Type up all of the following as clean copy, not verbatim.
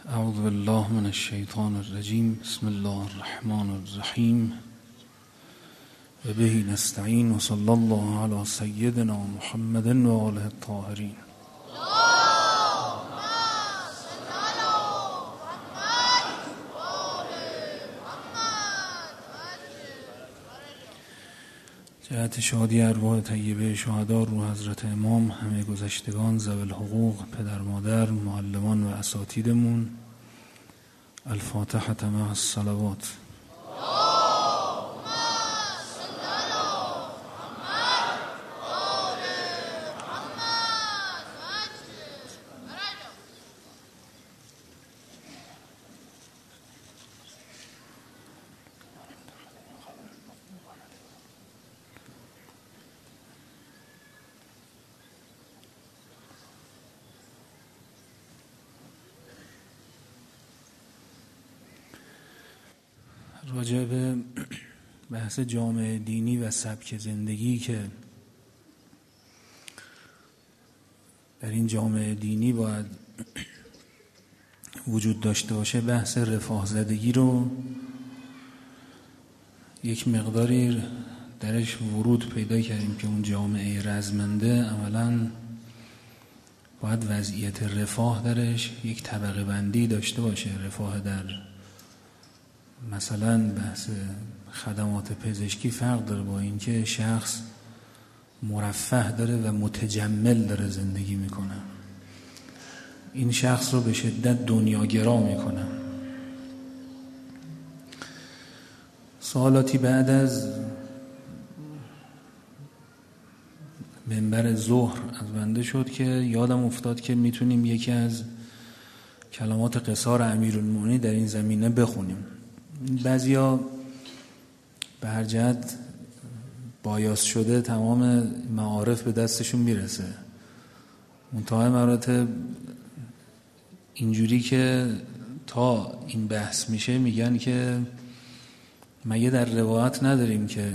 اعوذ بالله من الشیطان الرجیم. بسم الله الرحمن الرحیم و به نستعین و صلی الله علی سیدنا محمد و آله الطاهرین. جهت شادی ارواح طیبه شهدا، روح حضرت امام، همه گذشتگان، ذوی الحقوق، پدر مادر، معلمان و اساتیدمون، الفاتحة مع الصلوات. راجع به بحث جامعه دینی و سبک زندگی که در این جامعه دینی باید وجود داشته باشه، بحث رفاه زدگی رو یک مقداری درش ورود پیدا کردیم که اون جامعه رزمنده عملاً باید وضعیت رفاه درش یک طبقه بندی داشته باشه. رفاه در مثلا بحث خدمات پزشکی فرق داره با اینکه شخص مرفه داره و متجمل داره زندگی میکنه. این شخص رو به شدت دنیاگرا میکنه. سوالاتی بعد از منبر ظهر از بنده شد که یادم افتاد که میتونیم یکی از کلمات قصار امیرالمومنین در این زمینه بخونیم. بعضیا به هر جهت بایاس شده تمام معارف به دستشون میرسه، منتهای مراتب اینجوری که تا این بحث میشه میگن که مگه در روایت نداریم که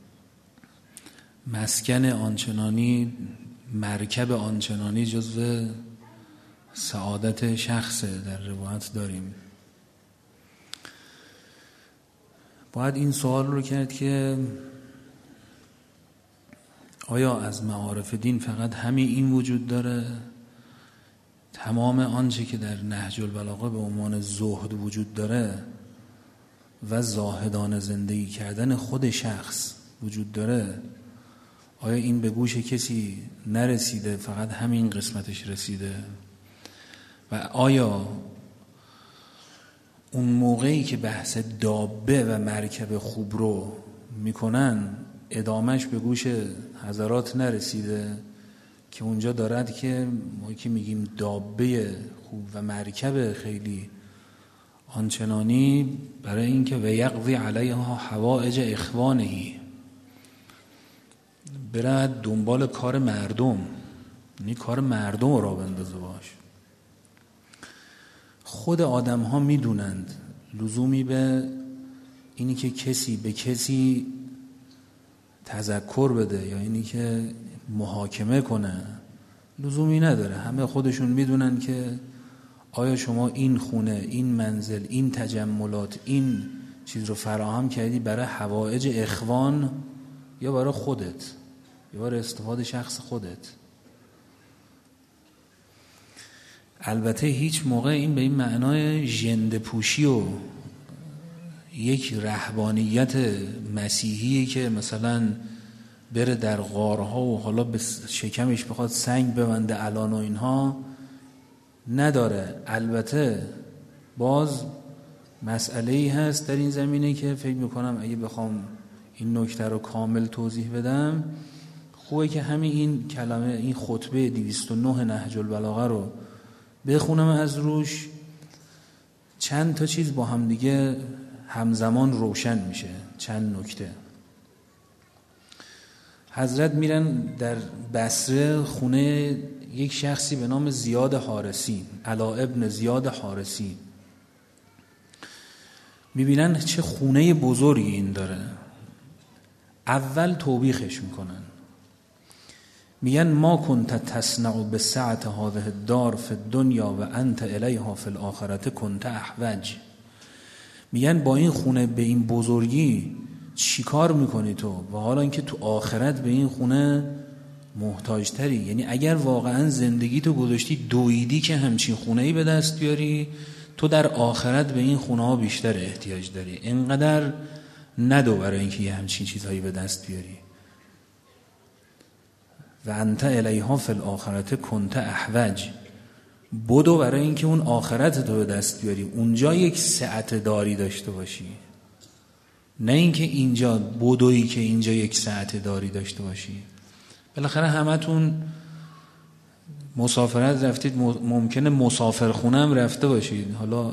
مسکن آنچنانی، مرکب آنچنانی جزو سعادت شخصه؟ در روایت داریم. باید این سوال رو کرد که آیا از معارف دین فقط همین این وجود داره؟ تمام آنچه که در نهج البلاغه به عنوان زهد وجود داره و زاهدانه زندگی کردن خود شخص وجود داره، آیا این به گوش کسی نرسیده، فقط همین قسمتش رسیده؟ و آیا اون موقعی که بحث دابه و مرکب خوب رو میکنن ادامش به گوش حضرات نرسیده که اونجا دارد که ما که میگیم دابه خوب و مرکب خیلی آنچنانی برای اینکه و یقضی علیها حوائج اخوانهی، برد دنبال کار مردم، یعنی کار مردم را بندازه باش. خود آدم ها میدونند لزومی به اینی که کسی به کسی تذکر بده یا اینی که محاکمه کنه لزومی نداره. همه خودشون میدونن که آیا شما این خونه، این منزل، این تجملات، این چیز رو فراهم کردی برای حوائج اخوان یا برای خودت یا برای استفاده شخص خودت؟ البته هیچ موقع این به این معنای ژنده پوشی و یک رهبانیت مسیحی که مثلا بره در غارها و حالا به شکمش بخواد سنگ ببنده الان و اینها نداره. البته باز مسئله‌ای هست در این زمینه که فکر میکنم اگه بخوام این نکته رو کامل توضیح بدم خوبه که همین این کلمه، این خطبه 209 نهج البلاغه رو بخونم از روش. چند تا چیز با هم دیگه همزمان روشن میشه. چند نکته. حضرت میرن در بصره خونه یک شخصی به نام زیاد حارسی، علا ابن زیاد حارسی. میبینن چه خونه بزرگی این داره. اول توبیخش میکنن، میگن ما کنت تصنع بسعت هذه الدار فی الدنیا و انت الیها فی الاخرة کنت احوج. میگن با این خونه به این بزرگی چی کار میکنی تو و حالا اینکه تو آخرت به این خونه محتاج تری. یعنی اگر واقعا زندگی تو گذاشتی دویدی که همچین خونه‌ای به دست بیاری، تو در آخرت به این خونه ها بیشتر احتیاج داری. اینقدر ندو برای اینکه یه همچین چیزهایی به دست بیاری. و انت الیها فی الاخرة کنت احوج. بدو برای اینکه اون آخرت تو به دست بیاری، اونجا یک سعت داری داشته باشی، نه اینکه اینجا بدویی که اینجا یک سعت داری داشته باشی. بالاخره همتون مسافرت رفتید، ممکنه مسافرخونه هم رفته باشید، حالا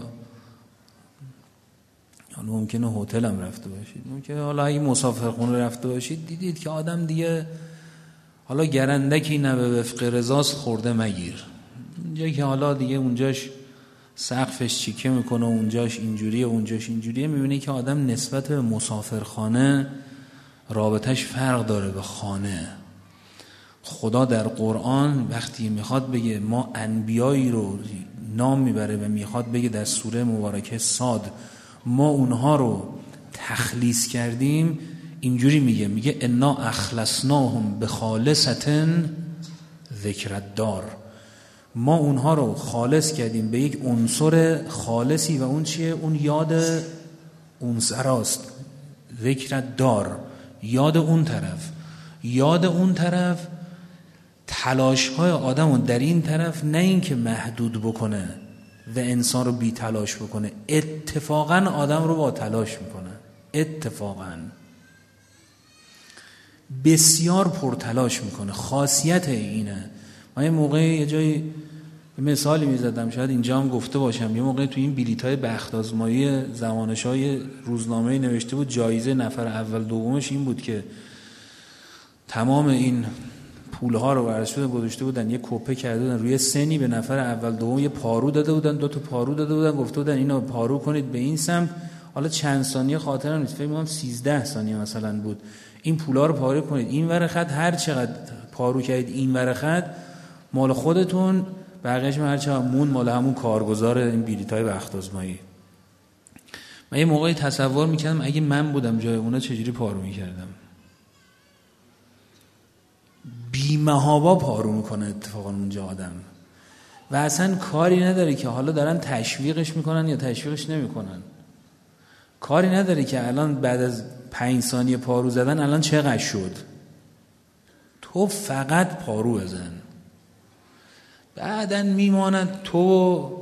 ممکنه هتل هم رفته باشید، ممکنه حالا اگه مسافرخونه رفته باشید دیدید که آدم دیگه حالا گرندکی نه به وفق رضاست خورده مگیر. اونجا که حالا دیگه اونجاش سقفش چیکه میکنه، اونجاش اینجوریه اونجاش اینجوریه، میبینی که آدم نسبت به مسافرخانه رابطش فرق داره به خانه. خدا در قرآن وقتی میخواد بگه ما انبیایی رو نام میبره و میخواد بگه در سوره مبارکه صاد ما اونها رو تخلیص کردیم، اینجوری میگه انا اخلصناهم بخالصة ذکر الدار. ما اونها رو خالص کردیم به یک عنصر خالصی و اون چیه؟ اون یاد اون سراست. ذکر الدار، یاد اون طرف. یاد اون طرف تلاش‌های آدمو در این طرف نه این که محدود بکنه و انسان رو بی تلاش بکنه، اتفاقا آدم رو با تلاش میکنه. اتفاقا بسیار پرتلاش میکنه. خاصیت اینه. من یه موقع یه جایی مثالی میزدم، شاید اینجا هم گفته باشم، یه موقع تو این بلیط‌های بخت آزمایی زمانشاه روزنامه‌ای نوشته بود جایزه نفر اول دومش این بود که تمام این پولها رو ورشته گذاشته بودن، یه کوپه کرده بودن روی سنی به نفر اول دوم، یه پارو داده بودن، 2 تا پارو داده بودن، گفته بودن اینو پارو کنید به این سمت. حالا چند ثانیه خاطرم نیست، فکر می‌کنم 13 ثانیه مثلا بود، این پولا رو پاره کنید این ور خط، هر چقدر پارو کردید این ور خط مال خودتون، بقیه‌اش هر چقدر مون مال همون کارگزار این بلیط‌های بخت آزمایی. من یه موقعی تصور می‌کردم اگه من بودم جای اونا چجوری پارو می‌کردم. بی‌محابا پارو میکنه اتفاقا اونجا آدم و اصلا کاری نداره که حالا دارن تشویقش میکنن یا تشویقش نمیکنن. کاری نداره که الان بعد از 5 ثانیه پارو زدن الان چقدر شد. تو فقط پارو بزن، بعدن میماند تو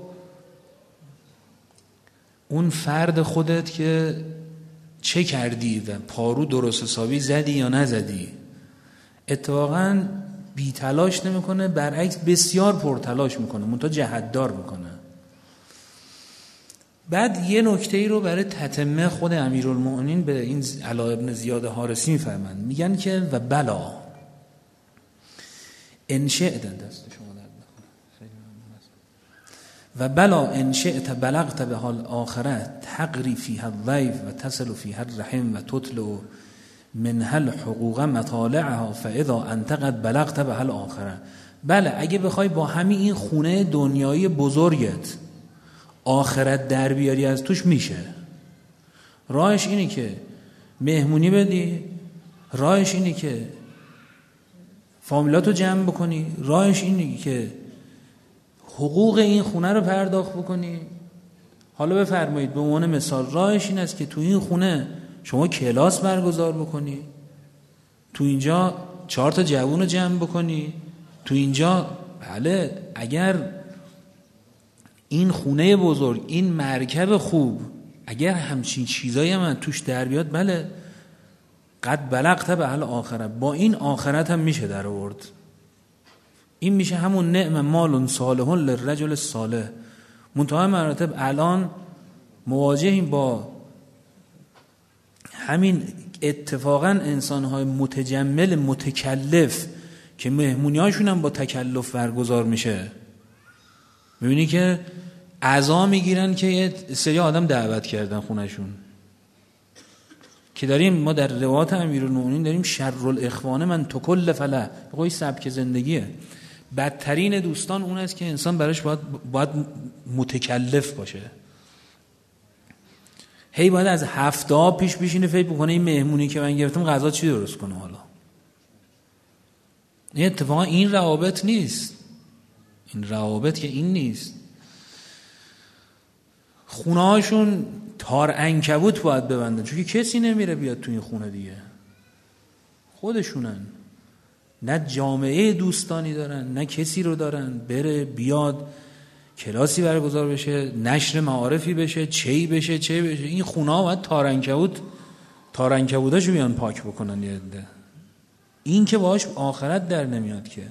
اون فرد خودت که چه کردی و پارو درست حسابی زدی یا نزدی. اتفاقاً بی تلاش نمیکنه، برعکس بسیار پرتلاش میکنه، منتها جهتدار میکنه. بعد یه نکته‌ای رو برای تتمه خود امیرالمؤمنین به این علاء ابن زیاد حارسی میفرمند، میگن که و بلا ان شئت دست شما و بلا ان شئت بلغت به حال آخرت تقری فیها الضیف و تصل فیها الرحم و تطلع منها الحقوق مطالعها فاذا انت قد بلغت به الاخره. بله اگه بخوای با همین این خونه دنیایی بزرگت آخرت در بیاری از توش میشه. راهش اینه که مهمونی بدی، راهش اینه که فامیلاتو جمع بکنی، راهش اینه که حقوق این خونه رو پرداخت بکنی. حالا بفرمایید به عنوان مثال راهش این است که تو این خونه شما کلاس برگزار بکنی، تو اینجا 4 تا جوون رو جمع بکنی، تو اینجا بله اگر این خونه بزرگ، این مرکب خوب، اگر همچین چیزایی من توش در بیاد، بله قد بلغت به الاخره، با این آخرت هم میشه در آورد. این میشه همون نعم مال صالح للرجل الصالح. منتها مراتب الان مواجهیم با همین اتفاقا انسان‌های متجمل متکلف که مهمونی‌هاشون هم با تکلف برگزار میشه. می‌بینی که عزا میگیرن که یه سری آدم دعوت کردن خونه‌شون که داریم ما در روایات امیرالمومنین داریم شر الاخوان من تکلف له، بگوی سبک زندگیه. بدترین دوستان اون است که انسان براش باید متکلف باشه، هی باید از هفته ها پیش بشینه فکر بکنه این مهمونی که من گرفتم غذا چی درست کنه. حالا این اتفاقا این روابط نیست، این روابط که این نیست. خونه هاشون تار عنکبوت باید ببندن، چون کسی نمیره بیاد تو این خونه دیگه، خودشونن، نه جامعه دوستانی دارن نه کسی رو دارن بره بیاد کلاسی برگزار بشه، نشر معارفی بشه، چی بشه. این خونه ها باید تار عنکبوتاشو بیان پاک بکنن یه عده. این که باهاش آخرت در نمیاد که.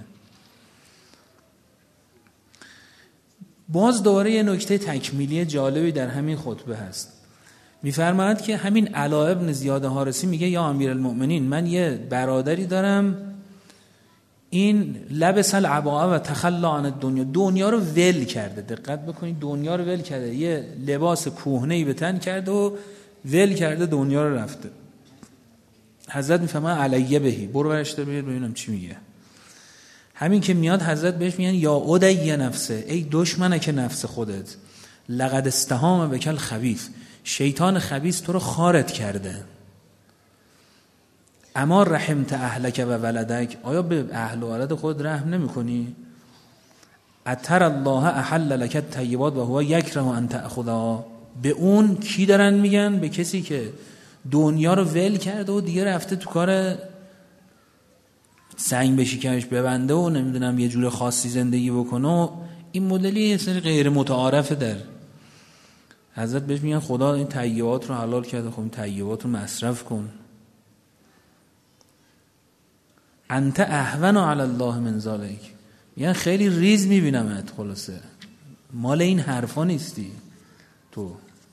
باز دوباره یه نکته تکمیلی جالبی در همین خطبه هست. میفرماید که همین علا ابن زیاد حارسی میگه یا امیرالمؤمنین، من یه برادری دارم این لبس العباء و تخلا عن الدنیا، دنیا رو ول کرده. دقت بکنید، دنیا رو ول کرده، یه لباس کهنه‌ای به تن کرده و ول کرده دنیا رو رفته. حضرت میفهمه علیه بهی، برو برش دار ببینم چی میگه. همین که میاد حضرت بهش میگن یا اودی نفسه، ای دشمنه که نفس خودت، لقد استهام بکل خبیث، شیطان خبیث تو رو خارت کرده. اما رحمت اهلک و ولدک، آیا به اهل و ولد خود رحم نمی کنی؟ اتر الله احل لک الطیبات و هو یکره ان تأخذها. به اون کی دارن میگن؟ به کسی که دنیا رو ول کرده و دیگه رفته تو کار سنگ به شکمش ببنده و نمیدونم یه جور خاصی زندگی بکنه و این مدلی یه سری غیر متعارفه. در حضرت بهش میگن خدا این طیبات رو حلال کرده، خب این طیبات رو مصرف کن. انت اهون علی الله من ذلک، یعنی خیلی ریز میبینمت، خلاصه مال این حرفا نیستی تو.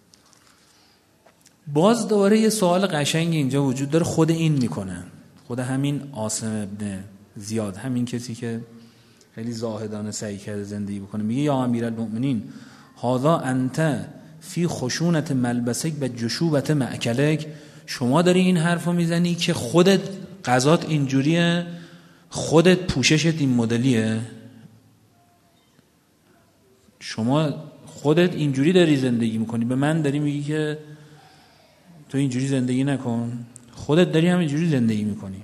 باز دوباره یه سوال قشنگ اینجا وجود داره، خود این میکنه، خود همین عاصم ابن زیاد، همین کسی که خیلی زاهدانه سعی کرده زندگی بکنه، میگه یا امیرالمؤمنین هذا انت فی خشونت ملبسک و جشوبت مأکلک، شما داری این حرفو میزنی که خودت غذات اینجوریه، خودت پوششت این مدلیه، شما خودت اینجوری داری زندگی میکنی، به من داری میگی که تو اینجوری زندگی نکن، خودت داری همینجوری زندگی میکنی.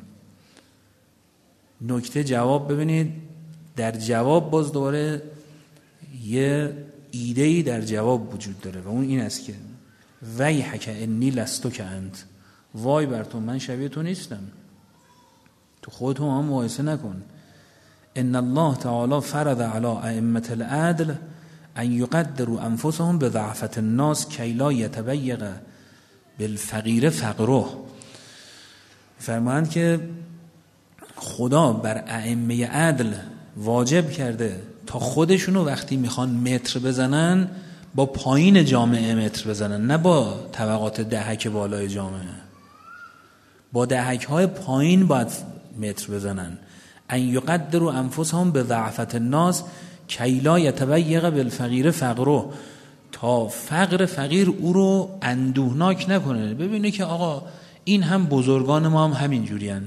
نکته جواب ببینید، در جواب باز دوباره یه ایده‌ای در جواب وجود داره و اون این است که ویحک انی لستک انت، وای بر تو من شبیه تو نیستم، تو خودت هم مقایسه نکن. ان الله تعالی فرض علی ائمه العدل ان یقدروا انفسهم بضعفة الناس کی لا یتبیغ بالفقیر فقره. فرمایند که خدا بر ائمه عدل واجب کرده تا خودشونو وقتی میخوان متر بزنن با پایین جامعه متر بزنن، نه با طبقات دهک بالای جامعه، با دهک های پایین باید متر بزنن. ان یقدروا انفسهم بضعفة الناس کی لا یتبیغ بالفقیر فقره، تا فقر فقیر او رو اندوهناک نکنه، ببینه که آقا این هم بزرگان ما هم همین جورین.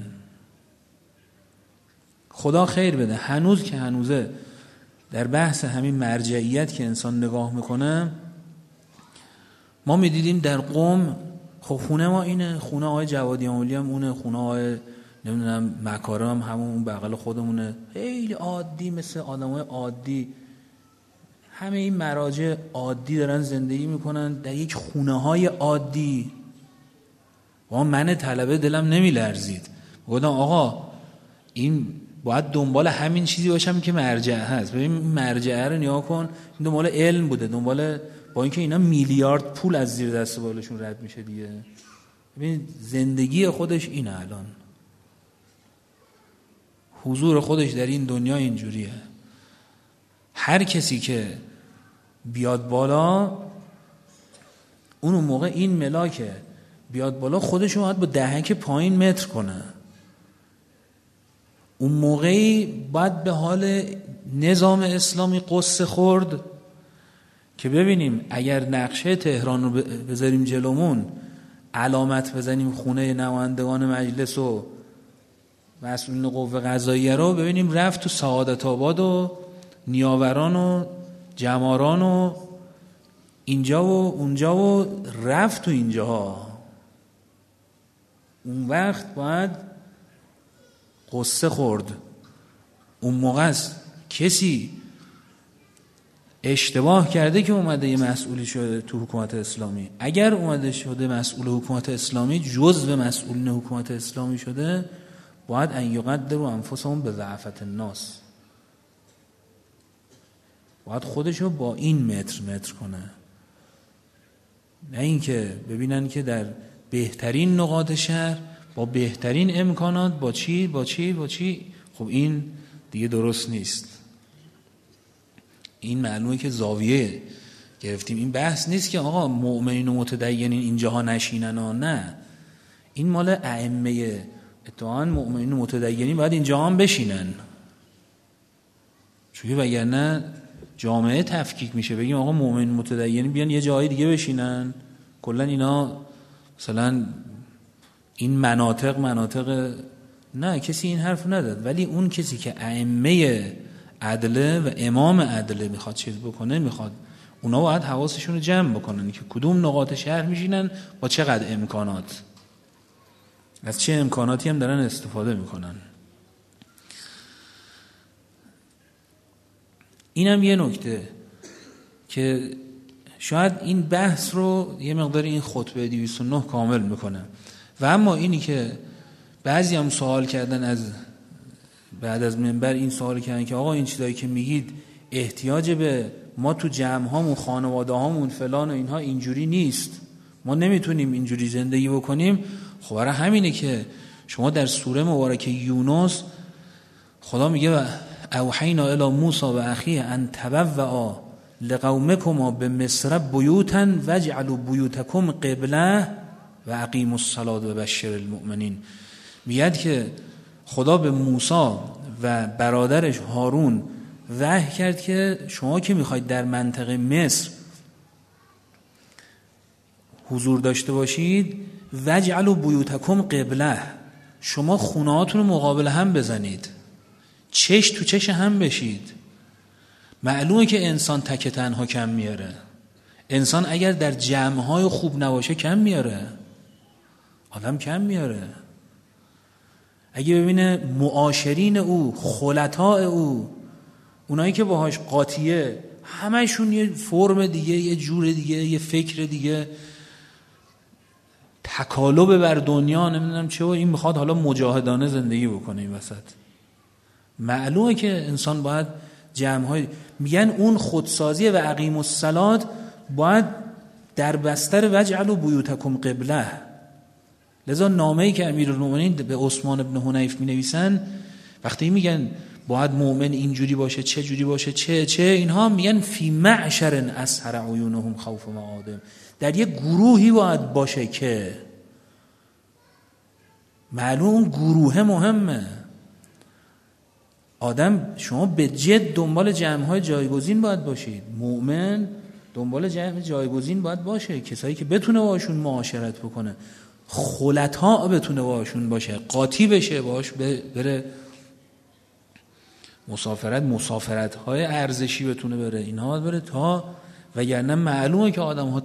خدا خیر بده، هنوز که هنوزه در بحث همین مرجعیت که انسان نگاه میکنه، ما میدیدیم در قم خب خونه ما اینه، خونه آقای جوادی آمولی هم اونه، خونه آقای نمیدونم مکارم هم همون بغل خودمونه، خیلی عادی مثل آدمای عادی، همه این مراجع عادی دارن زندگی میکنن در یک خونه های عادی. و من طلبه دلم نمیلرزید، گفتم آقا این باید دنبال همین چیزی باشم که مرجع هست. ببین مرجع رو نیا کن، این دنبال علم بوده، دنبال، با اینکه اینا میلیارد پول از زیر دست بالشون رد میشه دیگه. ببین زندگی خودش اینه، الان حضور خودش در این دنیا اینجوریه. هر کسی که بیاد بالا، اون موقع این ملاکه بیاد بالا خودشو باید با دهک پایین متر کنه. اون موقعی باید به حال نظام اسلامی قصه خورد که ببینیم اگر نقشه تهران رو بذاریم جلومون، علامت بزنیم خونه نمایندگان مجلس و مسئولین قوه قضاییه رو، ببینیم رفت تو سعادت آباد و نیاوران و جماران و اینجا و اونجا و رفت تو اینجاها. اون وقت باید قصه خورد. اون موقع است کسی اشتباه کرده که اومده یه مسئولی شده تو حکومت اسلامی. اگر اومده شده مسئول حکومت اسلامی، جزء مسئولین حکومت اسلامی شده، باید ان یقدروا انفسهم بضعفة الناس، باید خودشو با این متر کنه، نه اینکه ببینن که در بهترین نقاط شهر با بهترین امکانات با چی. خب این دیگه درست نیست. این معلومه که زاویه گرفتیم. این بحث نیست که آقا مؤمنین و متدینین اینجاها نشینن ها، نه، این مال ائمه اتحان مؤمنین و متدینین باید اینجا هم بشینن، چون وگرنه جامعه تفکیک میشه. بگیم آقا مؤمنین و متدینین بیان یه جای دیگه بشینن، کلا اینا مثلا این مناطق نه، کسی این حرف نداد. ولی اون کسی که ائمه عدله و امام عدله میخواد چیز بکنه، میخواد اونا باید حواسشون رو جمع بکنن که کدوم نقاط شهر میشینن، با چقدر امکانات، از چه امکاناتی هم دارن استفاده میکنن. اینم یه نکته که شاید این بحث رو یه مقدار این خطبه 209 کامل میکنه. و اما اینی که بعضی هم سوال کردن از بعد از منبر، این سوال کردن که آقا این چیزایی که میگید احتیاج به ما تو جمع هامون خانواده هامون فلان و اینها اینجوری نیست، ما نمیتونیم اینجوری زندگی بکنیم. خب برای همینه که شما در سوره مبارکه یونس خدا میگه اوحینا الی موسی و اخیه ان تبوأ لقومکما بمصر بیوتا واجعلوا بیوتکم قبله و اقیموا الصلاة و بشر المؤمنین. میگه که خدا به موسی و برادرش هارون وحی کرد که شما که میخواید در منطقه مصر حضور داشته باشید، واجعلوا بیوتکم قبله، شما خونهاتون رو مقابل هم بزنید، چش تو چش هم بشید. معلومه که انسان تک تنها کم میاره، انسان اگر در جمعهای خوب نباشه کم میاره، آدم کم میاره. اگه ببینه معاشرین او، خلطاء او، اونایی که باهاش قاطیه، همشون یه فرم دیگه، یه جور دیگه، یه فکر دیگه، تکالب بر دنیا، نمیدونم چه، و این میخواد حالا مجاهدانه زندگی بکنه این وسط. معلومه که انسان باید جمع‌های، میگن اون خودسازی و اقیم الصلاة باید در بستر واجعلوا بیوتکم قبله. لذا نامه‌ای که امیرالمومنین به عثمان بن حنیف می‌نویسن، وقتی میگن باید مؤمن اینجوری باشه، چه جوری باشه، چه اینها، میگن فی معشر اسهر عیونهم خوف معادم، در یک گروهی باید باشه که معلوم اون گروه مهمه. آدم شما به جد دنبال جمع‌های جایگزین باید باشید، مؤمن دنبال جمع جایگزین باید باشه، کسایی که بتونه باشون معاشرت بکنه، خلطاء بتونه باشون باشه، قاطی بشه باش، بره مسافرت‌های ارزشی بتونه بره، اینها بره تا، وگرنه معلومه که آدم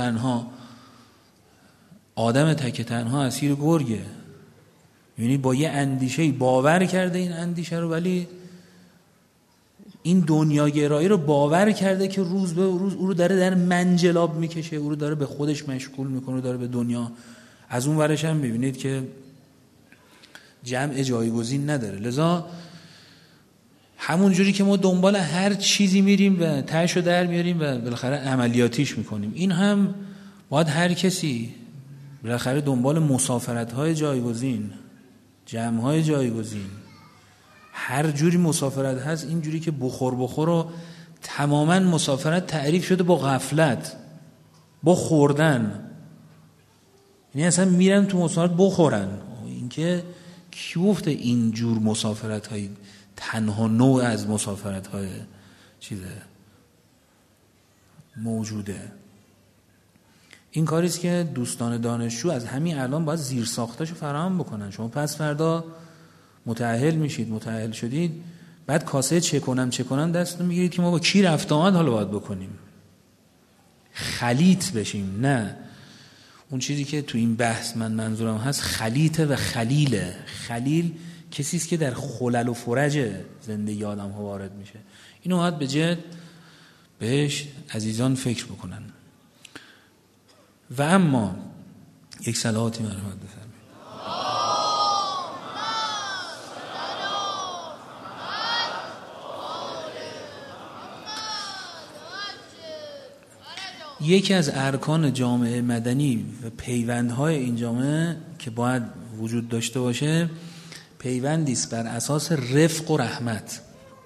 تک تنها اسیر گرگه. یعنی با یه اندیشه باور کرده این اندیشه رو، ولی این دنیاگرایی رو باور کرده که روز به روز او رو داره در منجلاب میکشه، او رو داره به خودش مشغول میکنه، داره به دنیا. از اون ورش هم ببینید که جمع جایگزین نداره. لذا همون جوری که ما دنبال هر چیزی میریم و تهشو در میاریم و بالاخره عملیاتیش میکنیم، این هم باید هر کسی بالاخره دنبال مسافرت‌های جایگزین، جمع‌های جایگزین، هر جوری مسافرت هست، این جوری که بخور و تماما مسافرت تعریف شده با غفلت، با خوردن. یعنی اصلا میرن تو مسافرت بخورن. این که کی گفته این جور مسافرت های تنها نوع از مسافرت های چیزه موجوده؟ این کاریست که دوستان دانشجو از همین الان باید زیر ساختاشو فراهم بکنن. شما پس فردا متأهل میشید، متأهل شدید، بعد کاسه چه کنم دستتون میگیرید که ما با کی رفت آمد حالا باید بکنیم، خلیط بشیم. نه، اون چیزی که تو این بحث من منظورم هست خلیطه و خلیله. خلیل کسی است که در خلل و فرج زندگی آدم ها وارد میشه. اینو باید به جد بهش عزیزان فکر بکنن. و اما یک صلواتی مرحمت بفرمایید. یکی از ارکان جامعه مدنی و پیوندهای این جامعه که باید وجود داشته باشه پیوندی است بر اساس رفق و رحمت.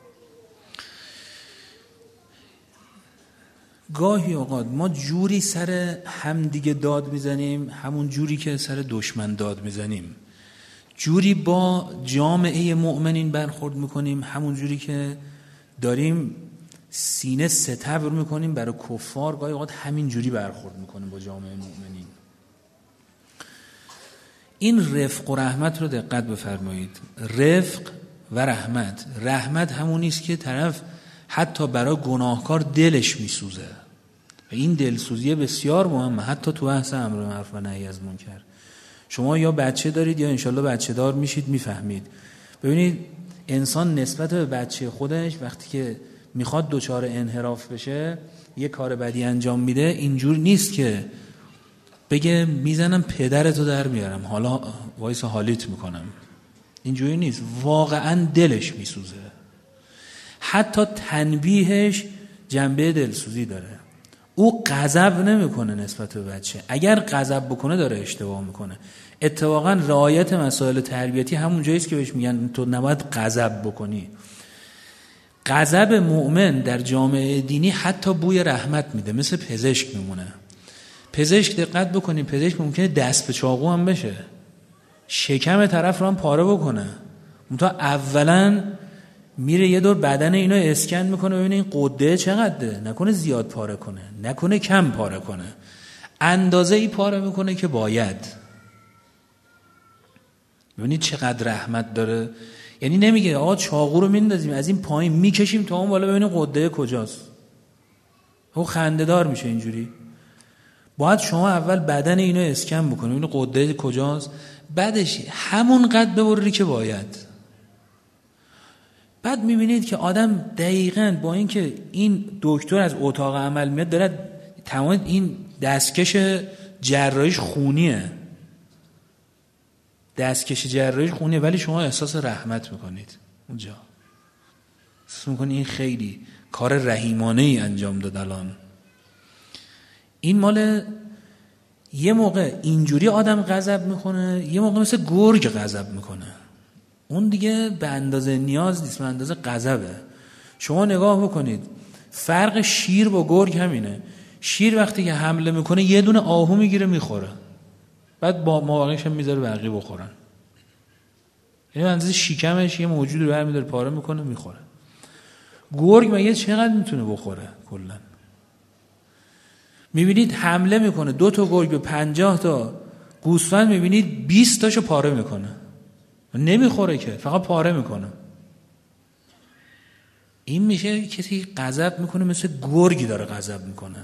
گاهی اوقات ما جوری سر همدیگه داد میزنیم، همون جوری که سر دشمن داد میزنیم، جوری با جامعه مؤمنین برخورد میکنیم، همون جوری که داریم سینه ستبر میکنیم برای کفار، گاهی اوقات همین جوری برخورد میکنیم با جامعه مؤمنین. این رفق و رحمت رو دقت بفرمایید. رفق و رحمت. رحمت همونی است که طرف حتی برای گناهکار دلش میسوزه و این دلسوزی بسیار مهمه، حتی تو بحث امر معروف و نهی از منکر. شما یا بچه دارید یا انشالله بچه دار میشید، میفهمید. ببینید انسان نسبت به بچه خودش وقتی که میخواد دوچار انحراف بشه، یه کار بدی انجام میده، اینجور نیست که بگه میزنم پدرتو در میارم حالا وایس حالیت میکنم. اینجوری نیست، واقعا دلش میسوزه. حتی تنبیهش جنبه دلسوزی داره. او غضب نمیکنه نسبت به بچه. اگر غضب بکنه داره اشتباه میکنه. اتفاقا رعایت مسائل تربیتی همون جاییست که بهش میگن تو نباید غضب بکنی. غضب مؤمن در جامعه دینی حتی بوی رحمت میده، مثل پزشک میمونه. پزشک دقت بکنید، پزشک ممکنه دست به چاقو هم بشه، شکم طرف رو هم پاره بکنه، منتها اولا میره یه دور بدن اینو اسکن میکنه ببینه این قده چقدره، نکنه زیاد پاره کنه، نکنه کم پاره کنه، اندازه ای پاره میکنه که باید. ببینید چقدر رحمت داره. یعنی نمیگه آقا چاقو رو میندازیم از این پایین میکشیم تا اون بالا ببینیم قده کجاست. او خنده‌دار میشه اینجوری. باید شما اول بدن اینو اسکن بکنی ببینید قده کجاست، بعدش همون قد ببری که باید. بعد میبینید که آدم دقیقاً با اینکه این دکتر از اتاق عمل میاد داره تمام این دستکش جراحیش خونیه، دستکش جراحیش خونیه، ولی شما احساس رحمت میکنید اونجا، احساس میکنید این خیلی کار رحیمانه‌ای انجام داد. الان این مال یه موقع اینجوری آدم غضب میکنه، یه موقع مثل گرگ غضب میکنه. اون دیگه به اندازه نیاز نیست، به اندازه غضبه. شما نگاه بکنید فرق شیر با گرگ همینه. شیر وقتی که حمله میکنه یه دونه آهو میگیره میخوره، بعد با مواقعش هم میذاره بقیه بخورن. یعنی اندازه شکمش یه موجود رو برمی‌داره پاره میکنه میخوره. گرگ مگه چقدر میتونه بخوره کلا؟ میبینید حمله میکنه 2 تا گرگ به 50 تا گوسفند، میبینید 20 تاشو پاره میکنه، نمیخوره که، فقط پاره میکنه. این میشه کسی غضب میکنه مثل گرگی داره غضب میکنه.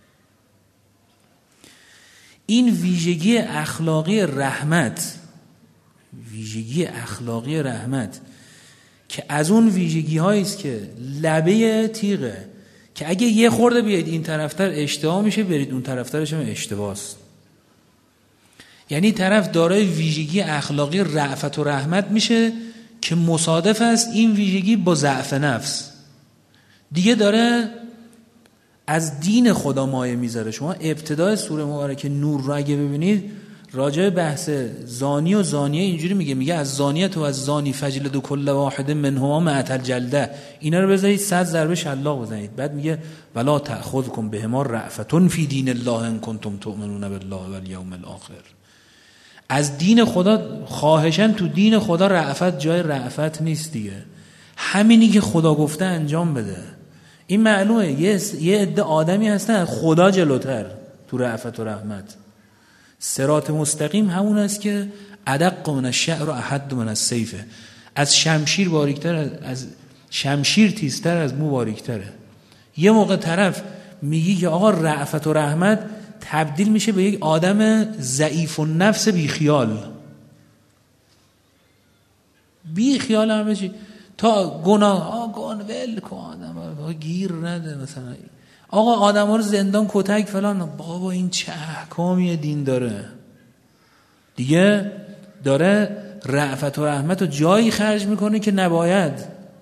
این ویژگی اخلاقی رحمت، ویژگی اخلاقی رحمت که از اون ویژگی هایی است که لبه تیغه که اگه یه خورده بیاید این طرفتر اشتباه میشه، برید اون طرفترش هم اشتباهست. یعنی طرف دارای ویژگی اخلاقی رأفت و رحمت میشه که مصادف است این ویژگی با ضعف نفس. دیگه داره از دین خدا مایه میذاره. شما ابتدای سوره مبارکه نور رو اگه ببینید راجع بحث زانی و زانیه اینجوری میگه از زانیت و از زانی فجلدوا کل واحد منهما مئة الجلده. اینا رو بذارید 100 ضربه شلاق بزنید. بعد میگه ولا تأخذکم بهما رأفة فی دین الله ان کنتم تؤمنون بالله والیوم الاخر. از دین خدا خواهشاً تو دین خدا رأفت جای رأفت نیست دیگه. همینی که خدا گفته انجام بده. این معلومه یه عده آدمی هستن خدا جلوتر تو رأفت و رحمت. صراط مستقیم همون است که ادق من الشعر و احد من السیف، از شمشیر باریکتر، از شمشیر تیزتر، از مو باریکتره. یه موقع طرف میگی که آقا رأفت و رحمت تبدیل میشه به یک آدم ضعیف النفس بیخیال، بیخیال همه چی، تا گناه ول کن آدم گیر نده، مثلا آقا آدم ها رو زندان کتک فلان، بابا این چه احکامی دین داره دیگه؟ داره رأفت و رحمت رو جایی خرج میکنه که نباید.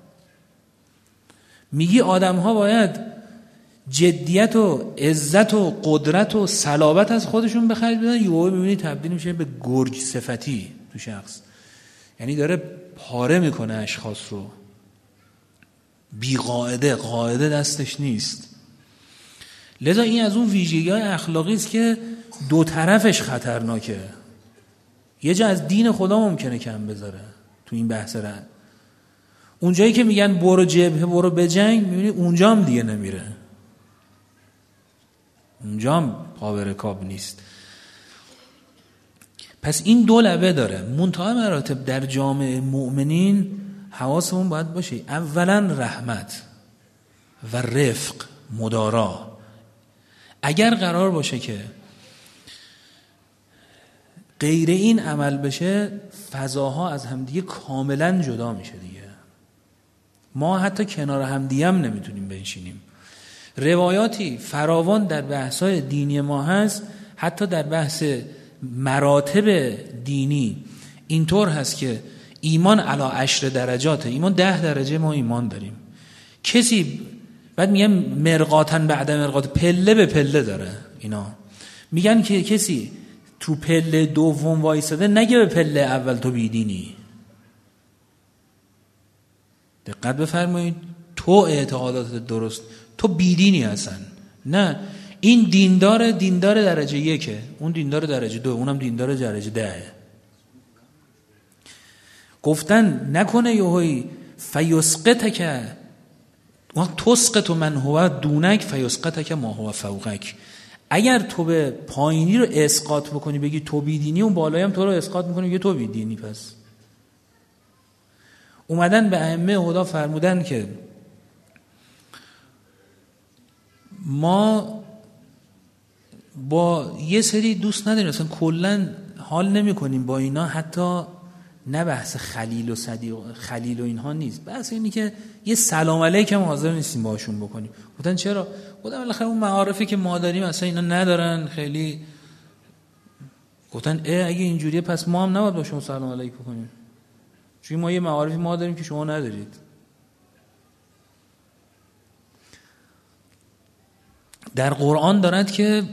میگی آدم ها باید جدیت و عزت و قدرت و صلابت از خودشون به خرج بدن، یهو میبینی تبدیل میشه به گرگ صفتی تو شخص، یعنی داره پاره میکنه اشخاص رو، بی قاعده دستش نیست. لذا این از اون ویژگی‌های اخلاقی است که دو طرفش خطرناکه. یه جا از دین خدا ممکنه کم بذاره تو این بحث رد. اونجایی که میگن برو جبهه برو بجنگ، میبینی اونجا هم دیگه نمیره، اونجا هم پا به رکاب نیست. پس این دو لبه داره. منتهی مراتب در جامعه مؤمنین حواسمون باید باشه اولا رحمت و رفق، مدارا. اگر قرار باشه که غیر این عمل بشه، فضاها از همدیگه کاملا جدا میشه دیگه. ما حتی کنار همدیگه هم نمیتونیم بنشینیم. روایاتی فراوان در بحث‌های دینی ما هست، حتی در بحث مراتب دینی اینطور هست که ایمان علی 10 درجاته، ایمان 10 درجه ما ایمان داریم. کسی بعد میگن مرقاتن بعد مرقات، پله به پله داره. اینا میگن که کسی تو پله دوم وایساده نگه به پله اول تو بیدینی. دقت بفرمایید، تو اعتقادات درست، تو بیدینی هستن. نه، این دیندار درجه 1، اون دیندار درجه 2، اونم دیندار درجه 10. گفتن نکنه یهویی فیسقطک و تسقط من هو دونک فیسقطک ما هو فوقک. اگر تو به پایینی رو اسقاط بکنی بگی تو بیدینی، اون بالایی هم تو رو اسقاط میکنه بگی تو بیدینی. پس اومدن به ائمه هدا فرمودن که ما با یه سری دوست نداریم، اصلا کلا حال نمی کنیم با اینا، حتی نه بحث خلیل و صدیق خلیل و اینها نیست، بحث اینی که یه سلام علیک هم حاضر نیستیم باشون بکنیم. گفتن چرا؟ گفتن بالاخره اون معارفی که ما داریم اصلا اینا ندارن خیلی. گفتن اگه اینجوریه پس ما هم نباید با شما سلام علیک بکنیم، چون ما یه معارفی ما داریم که شما ندارید. در قرآن دارد که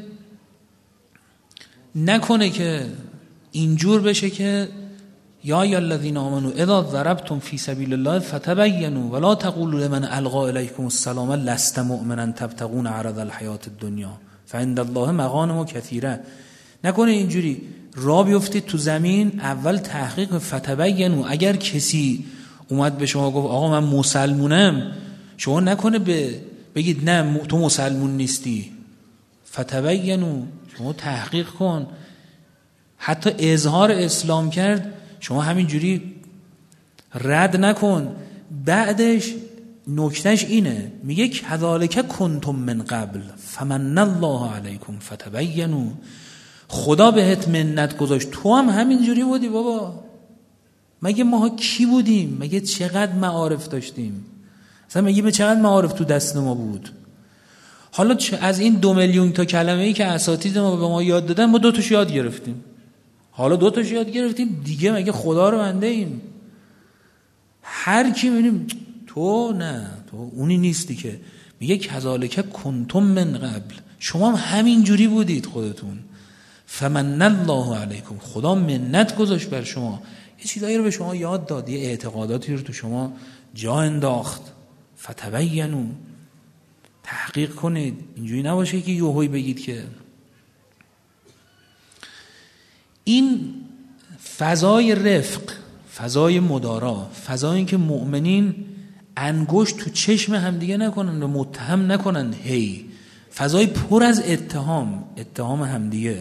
نکنه که اینجور بشه که یا ای الذین آمنوا اذا ضربتم فی سبیل الله فتبینوا ولا تقولوا لمن القى الیکم السلام لست مؤمنا تبتغون عرض الحیات الدنیا فعند الله مغانم کثیره. نکنه اینجوری راه بیفتید تو زمین، اول تحقیق فتبینوا. اگر کسی اومد به شما گفت آقا من مسلمونم، شما نکنه بگید نه تو مسلمون نیستی. فتبینوا، شما تحقیق کن. حتی اظهار اسلام کرد، شما همینجوری رد نکن. بعدش نکتهش اینه، میگه کذالک کنتم من قبل فمن الله علیکم فتبینوا. خدا بهت منت گذاشت، تو هم همینجوری بودی بابا. مگه ما کی بودیم؟ مگه چقدر معارف داشتیم؟ اصلا مگه به چقدر معارف تو دست ما بود؟ حالا از این 2 میلیون تا کلمه‌ای که اساتید ما به ما یاد دادن، ما 2 تاش یاد گرفتیم. حالا 2 تاش یاد گرفتیم دیگه، مگه خدا رو بنده ایم؟ هر کی میبینیم تو نه، تو اونی نیستی که. میگه کذالک کنتم من قبل، شما هم همین جوری بودید خودتون. فمن الله علیکم، خدا منت گذاشت بر شما، یه چیزایی رو به شما یاد داد، یه اعتقاداتی رو تو شما جا انداخت. فتبینوا، تحقیق کنید. اینجوری نباشه که یوهوی بگید که. این فضای رفق، فضای مدارا، فضایی که مؤمنین انگشت تو چشم همدیگه نکنن و متهم نکنن هی فضای پر از اتهام همدیگه.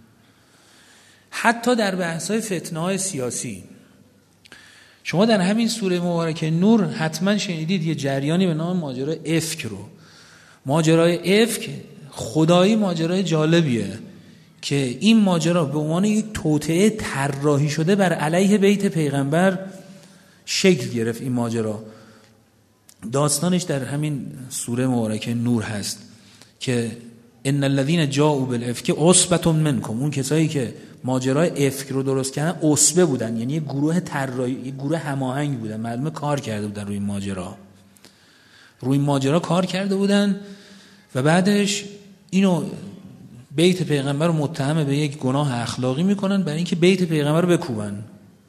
حتی در بحث‌های فتنه‌های سیاسی، شما در همین سوره مبارکه نور حتما شنیدید یه جریانی به نام ماجرای افک رو. ماجرای افک خدایی ماجرای جالبیه که این ماجرا به عنوان یک توطئه طراحی شده بر علیه بیت پیغمبر شکل گرفت. این ماجرا داستانش در همین سوره مبارکه نور هست که ان الذين جاءوا بالافک عصبه منکم. اون کسایی که ماجرای افک رو درست کردن عصبه بودن، یعنی یه گروه طراحی، یه گروه هماهنگ بودن، معلومه کار کرده بودن روی این ماجرا کار کرده بودن و بعدش اینو بیت پیغمبر رو متهم به یک گناه اخلاقی میکنن برای اینکه بیت پیغمبر رو بکوبن.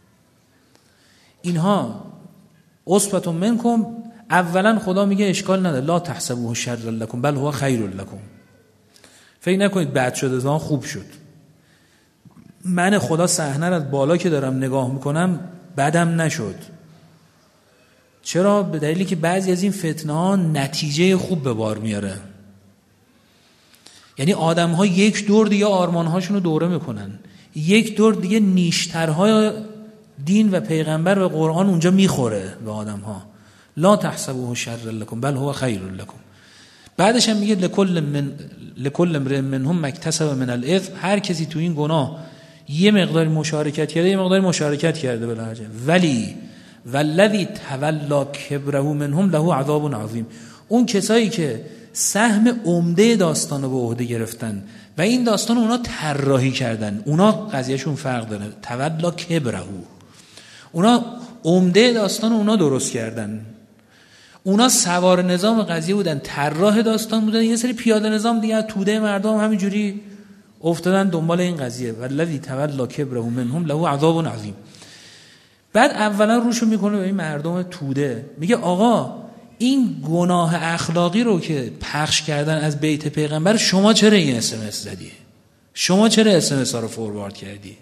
اینها عصبه منکم، اولا خدا میگه اشکال نداره، لا تحسبوه شر لکم بل هو خیر لکم. فکر نکنید بد شد از آن خوب شد. من خدا صحنه رو از بالا که دارم نگاه میکنم بدم نشد. چرا؟ به دلیلی که بعضی از این فتنه ها نتیجه خوب به بار میاره. یعنی آدم ها یک دور دیگه آرمان هاشون رو دوره میکنن، یک دور دیگه نیشترهای دین و پیغمبر و قرآن اونجا میخوره به آدم ها. لا تحسبوه شر لکم بل هو خیر لکم. بعدش هم میگه لکل امرئ منهم ما اکتسب من الاثم. هر کسی تو این گناه یه مقدار مشارکت کرده، یه مقدار مشارکت کرده بلاجه. ولی والذی تولا کبره منهم له عذاب عظیم. اون کسایی که سهم عمده داستان رو به عهده گرفتن و این داستان اونا طراحی کردن، اونا قضیهشون فرق داره. تولا کبره، اونا عمده داستان اونا درست کردن، اونا سوار نظام قضیه بودن، طراح داستان بودن. یه سری پیاده نظام دیگه توده مردم همینجوری افتادن دنبال این قضیه. والذی تولا کبره منهم له عذاب عظیم. بعد اولا روشو میکنه به این مردم توده، میگه آقا این گناه اخلاقی رو که پخش کردن از بیت پیغمبر، شما چرا این SMS زدی؟ شما چرا SMS ها رو فوروارد کردی؟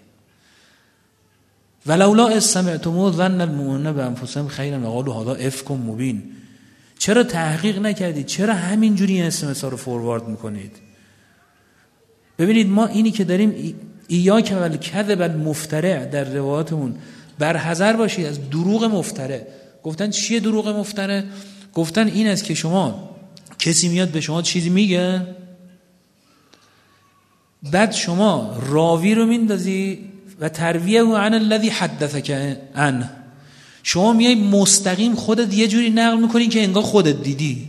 ولولا اذ سمعتموه ظن المؤمنون بانفسهم خیرا وقالوا هذا افک مبین. چرا تحقیق نکردید؟ چرا همینجوری این SMS ها رو فوروارد میکنید؟ ببینید ما اینی که داریم ایاک والکذب المفترع در روایاتمون، برحذر باشید از دروغ مفترع. گفتن چیه دروغ مفترع؟ گفتن این است که شما کسی میاد به شما چیزی میگه، بعد شما راوی رو میندازی و ترویه عن الذی حدثک عنه. شما میای مستقیم خودت یه جوری نقل میکنی که انگار خودت دیدی.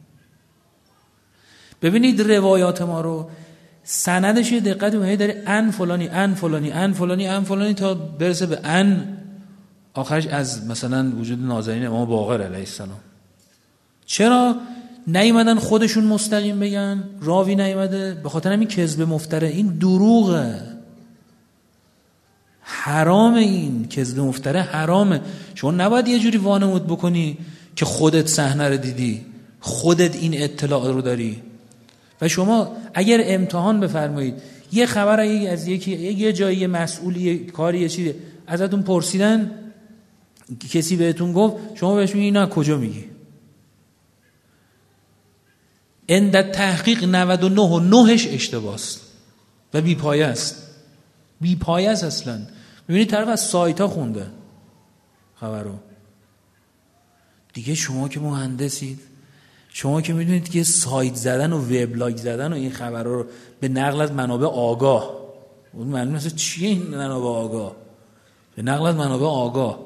ببینید روایات ما رو سندش یه دقت بهایی داره، ان فلانی ان فلانی ان فلانی ان فلانی تا برسه به ان آخرش از مثلا وجود نازنین امام باقر علیه السلام. چرا نیومدن خودشون مستقیم بگن؟ راوی نیومده؟ به خاطر همین کذب مفترع، این دروغه، حرامه. این کذب مفترع حرامه. شما نباید یه جوری وانمود بکنی که خودت صحنه رو دیدی، خودت این اطلاع رو داری. و شما اگر امتحان بفرمایید یه خبر از یه جایی مسئولی کاری یه چیزی ازتون پرسیدن، کسی بهتون گفت، شما بهش میگی نه کجا میگی؟ عند تحقیق 99.9 اشتباهست و بی‌پایه است. بی‌پایه است اصلا. ببینید طرف از سایت ها خونده خبر رو. دیگه شما که مهندسید، شما که میدونید که سایت زدن و وبلاگ زدن و این خبر رو به نقل از منابع آگاه، اون معلومه اصلا چیه این منابع آگاه؟ به نقل از منابع آگاه.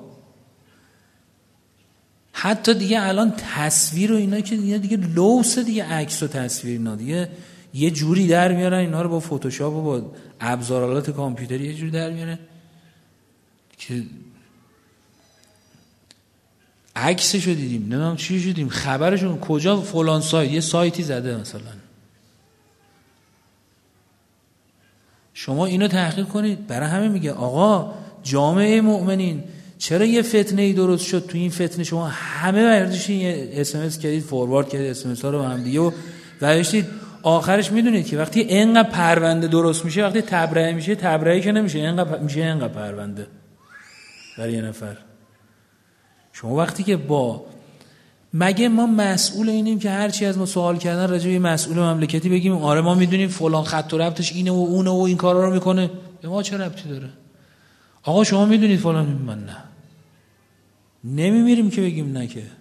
حتی دیگه الان تصویر و اینا که دیگه لوس دیگه، عکس و تصویر اینا دیگه یه جوری در میارن، اینا رو با فتوشاپ و با ابزارالات کامپیوتری یه جوری در میارن که عکسشو دیدیم، نمیدونم چی شدیم، خبرشون کجا، فلان سایت، یه سایتی زده مثلا. شما اینو تحقیق کنید. برای همه میگه آقا جامعه مؤمنین چرا یه فتنه ای درست شد؟ تو این فتنه شما همه برداشتین یه SMS کردید، فوروارد کردید SMS ها رو هم دیگه و برداشتید. آخرش میدونید که وقتی اینقدر پرونده درست میشه، وقتی تبرئه میشه، تبرئه که نمیشه، اینقدر پرونده برای یه نفر. شما وقتی که با مگه ما مسئول اینیم که هرچی از ما سوال کردن راجع به مسئول مملکتی بگیم آره ما میدونیم فلان خط و ربطش اینه و اونه و این کارا رو میکنه؟ به ما چه ربطی داره؟ آقا شما میدونید فلان، من نه. نمیمیریم که بگیم نه، که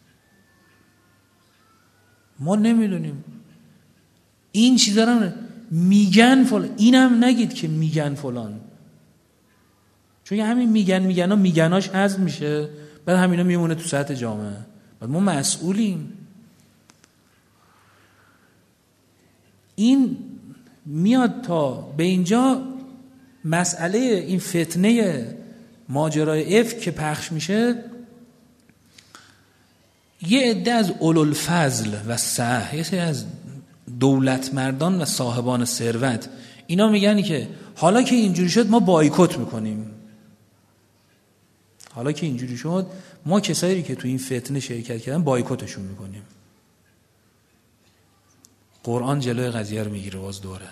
ما نمیدونیم. این چیزا رو میگن فلان، اینم نگید که میگن فلان، چون همین میگناش حذف میشه، بعد همینا میمونه تو سطح جامعه. بعد ما مسئولیم. این میاد تا به اینجا مسئله این فتنه ماجرای افک که پخش میشه، یه عده از اولوالفضل و سعه، یه سری از دولتمردان و صاحبان ثروت، اینا میگن که حالا که اینجوری شد ما بایکوت میکنیم. حالا که اینجوری شد ما کسایی که تو این فتنه شرکت کردن بایکوتشون میکنیم. قرآن جلوی قضیه رو میگیره، باز دوره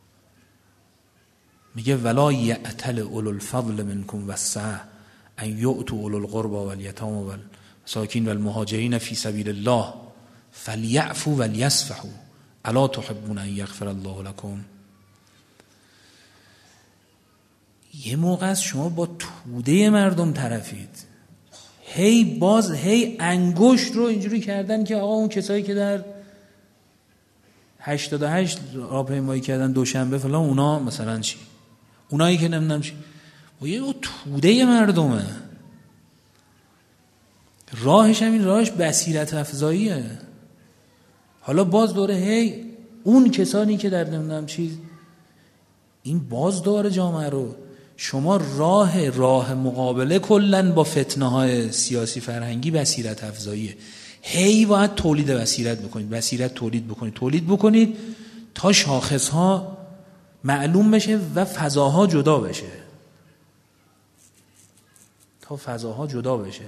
میگه ولا یأتل اولو الفضل منکم والسعة ان یؤتوا اولو القربى والیتامى والمساکین والمهاجرین فی سبیل الله فلیعفوا ولیصفحوا الا تحبون ان یغفر الله لكم. یه موقع از شما با توده مردم طرفید، هی انگشت رو اینجوری کردن که آقا اون کسایی که در 88 راهپیمایی کردن دوشنبه فلان، اونا مثلا چی؟ اونایی که نمیدونم چی؟ و یه توده مردمه. راهش هم این راهش بصیرت افزاییه. حالا باز دوره هی اون کسانی که در نمیدونم چی، این باز داره جامعه رو. شما راه مقابله کلن با فتنه های سیاسی فرهنگی بصیرت افزاییه. هی باید تولید بصیرت بکنید، بصیرت تولید بکنید تا شاخص ها معلوم بشه و فضاها جدا بشه.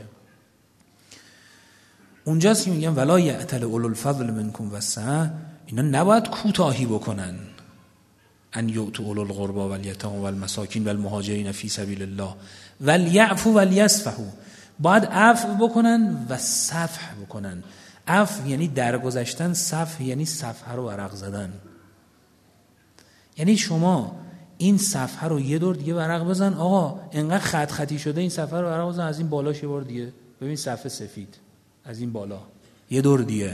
اونجاست که میگم ولا یأتل اولو الفضل منکم والسعة، اینا نباید کوتاهی بکنن. ان یؤتوا اولو القربى والیتامى والمساکین والمهاجرین فی سبیل الله ولیعفوا ولیصفحوا، باید عفو بکنن و صفح بکنن. عفو یعنی درگذشتن، صفح یعنی صفحه رو ورق زدن. یعنی شما این صفحه رو یه دور دیگه ورق بزن، آقا انقدر خطی شده این صفحه رو ورق بزن، از این بالاش یه بار دیگه ببین صفحه سفید، از این بالا یه دور دیگه.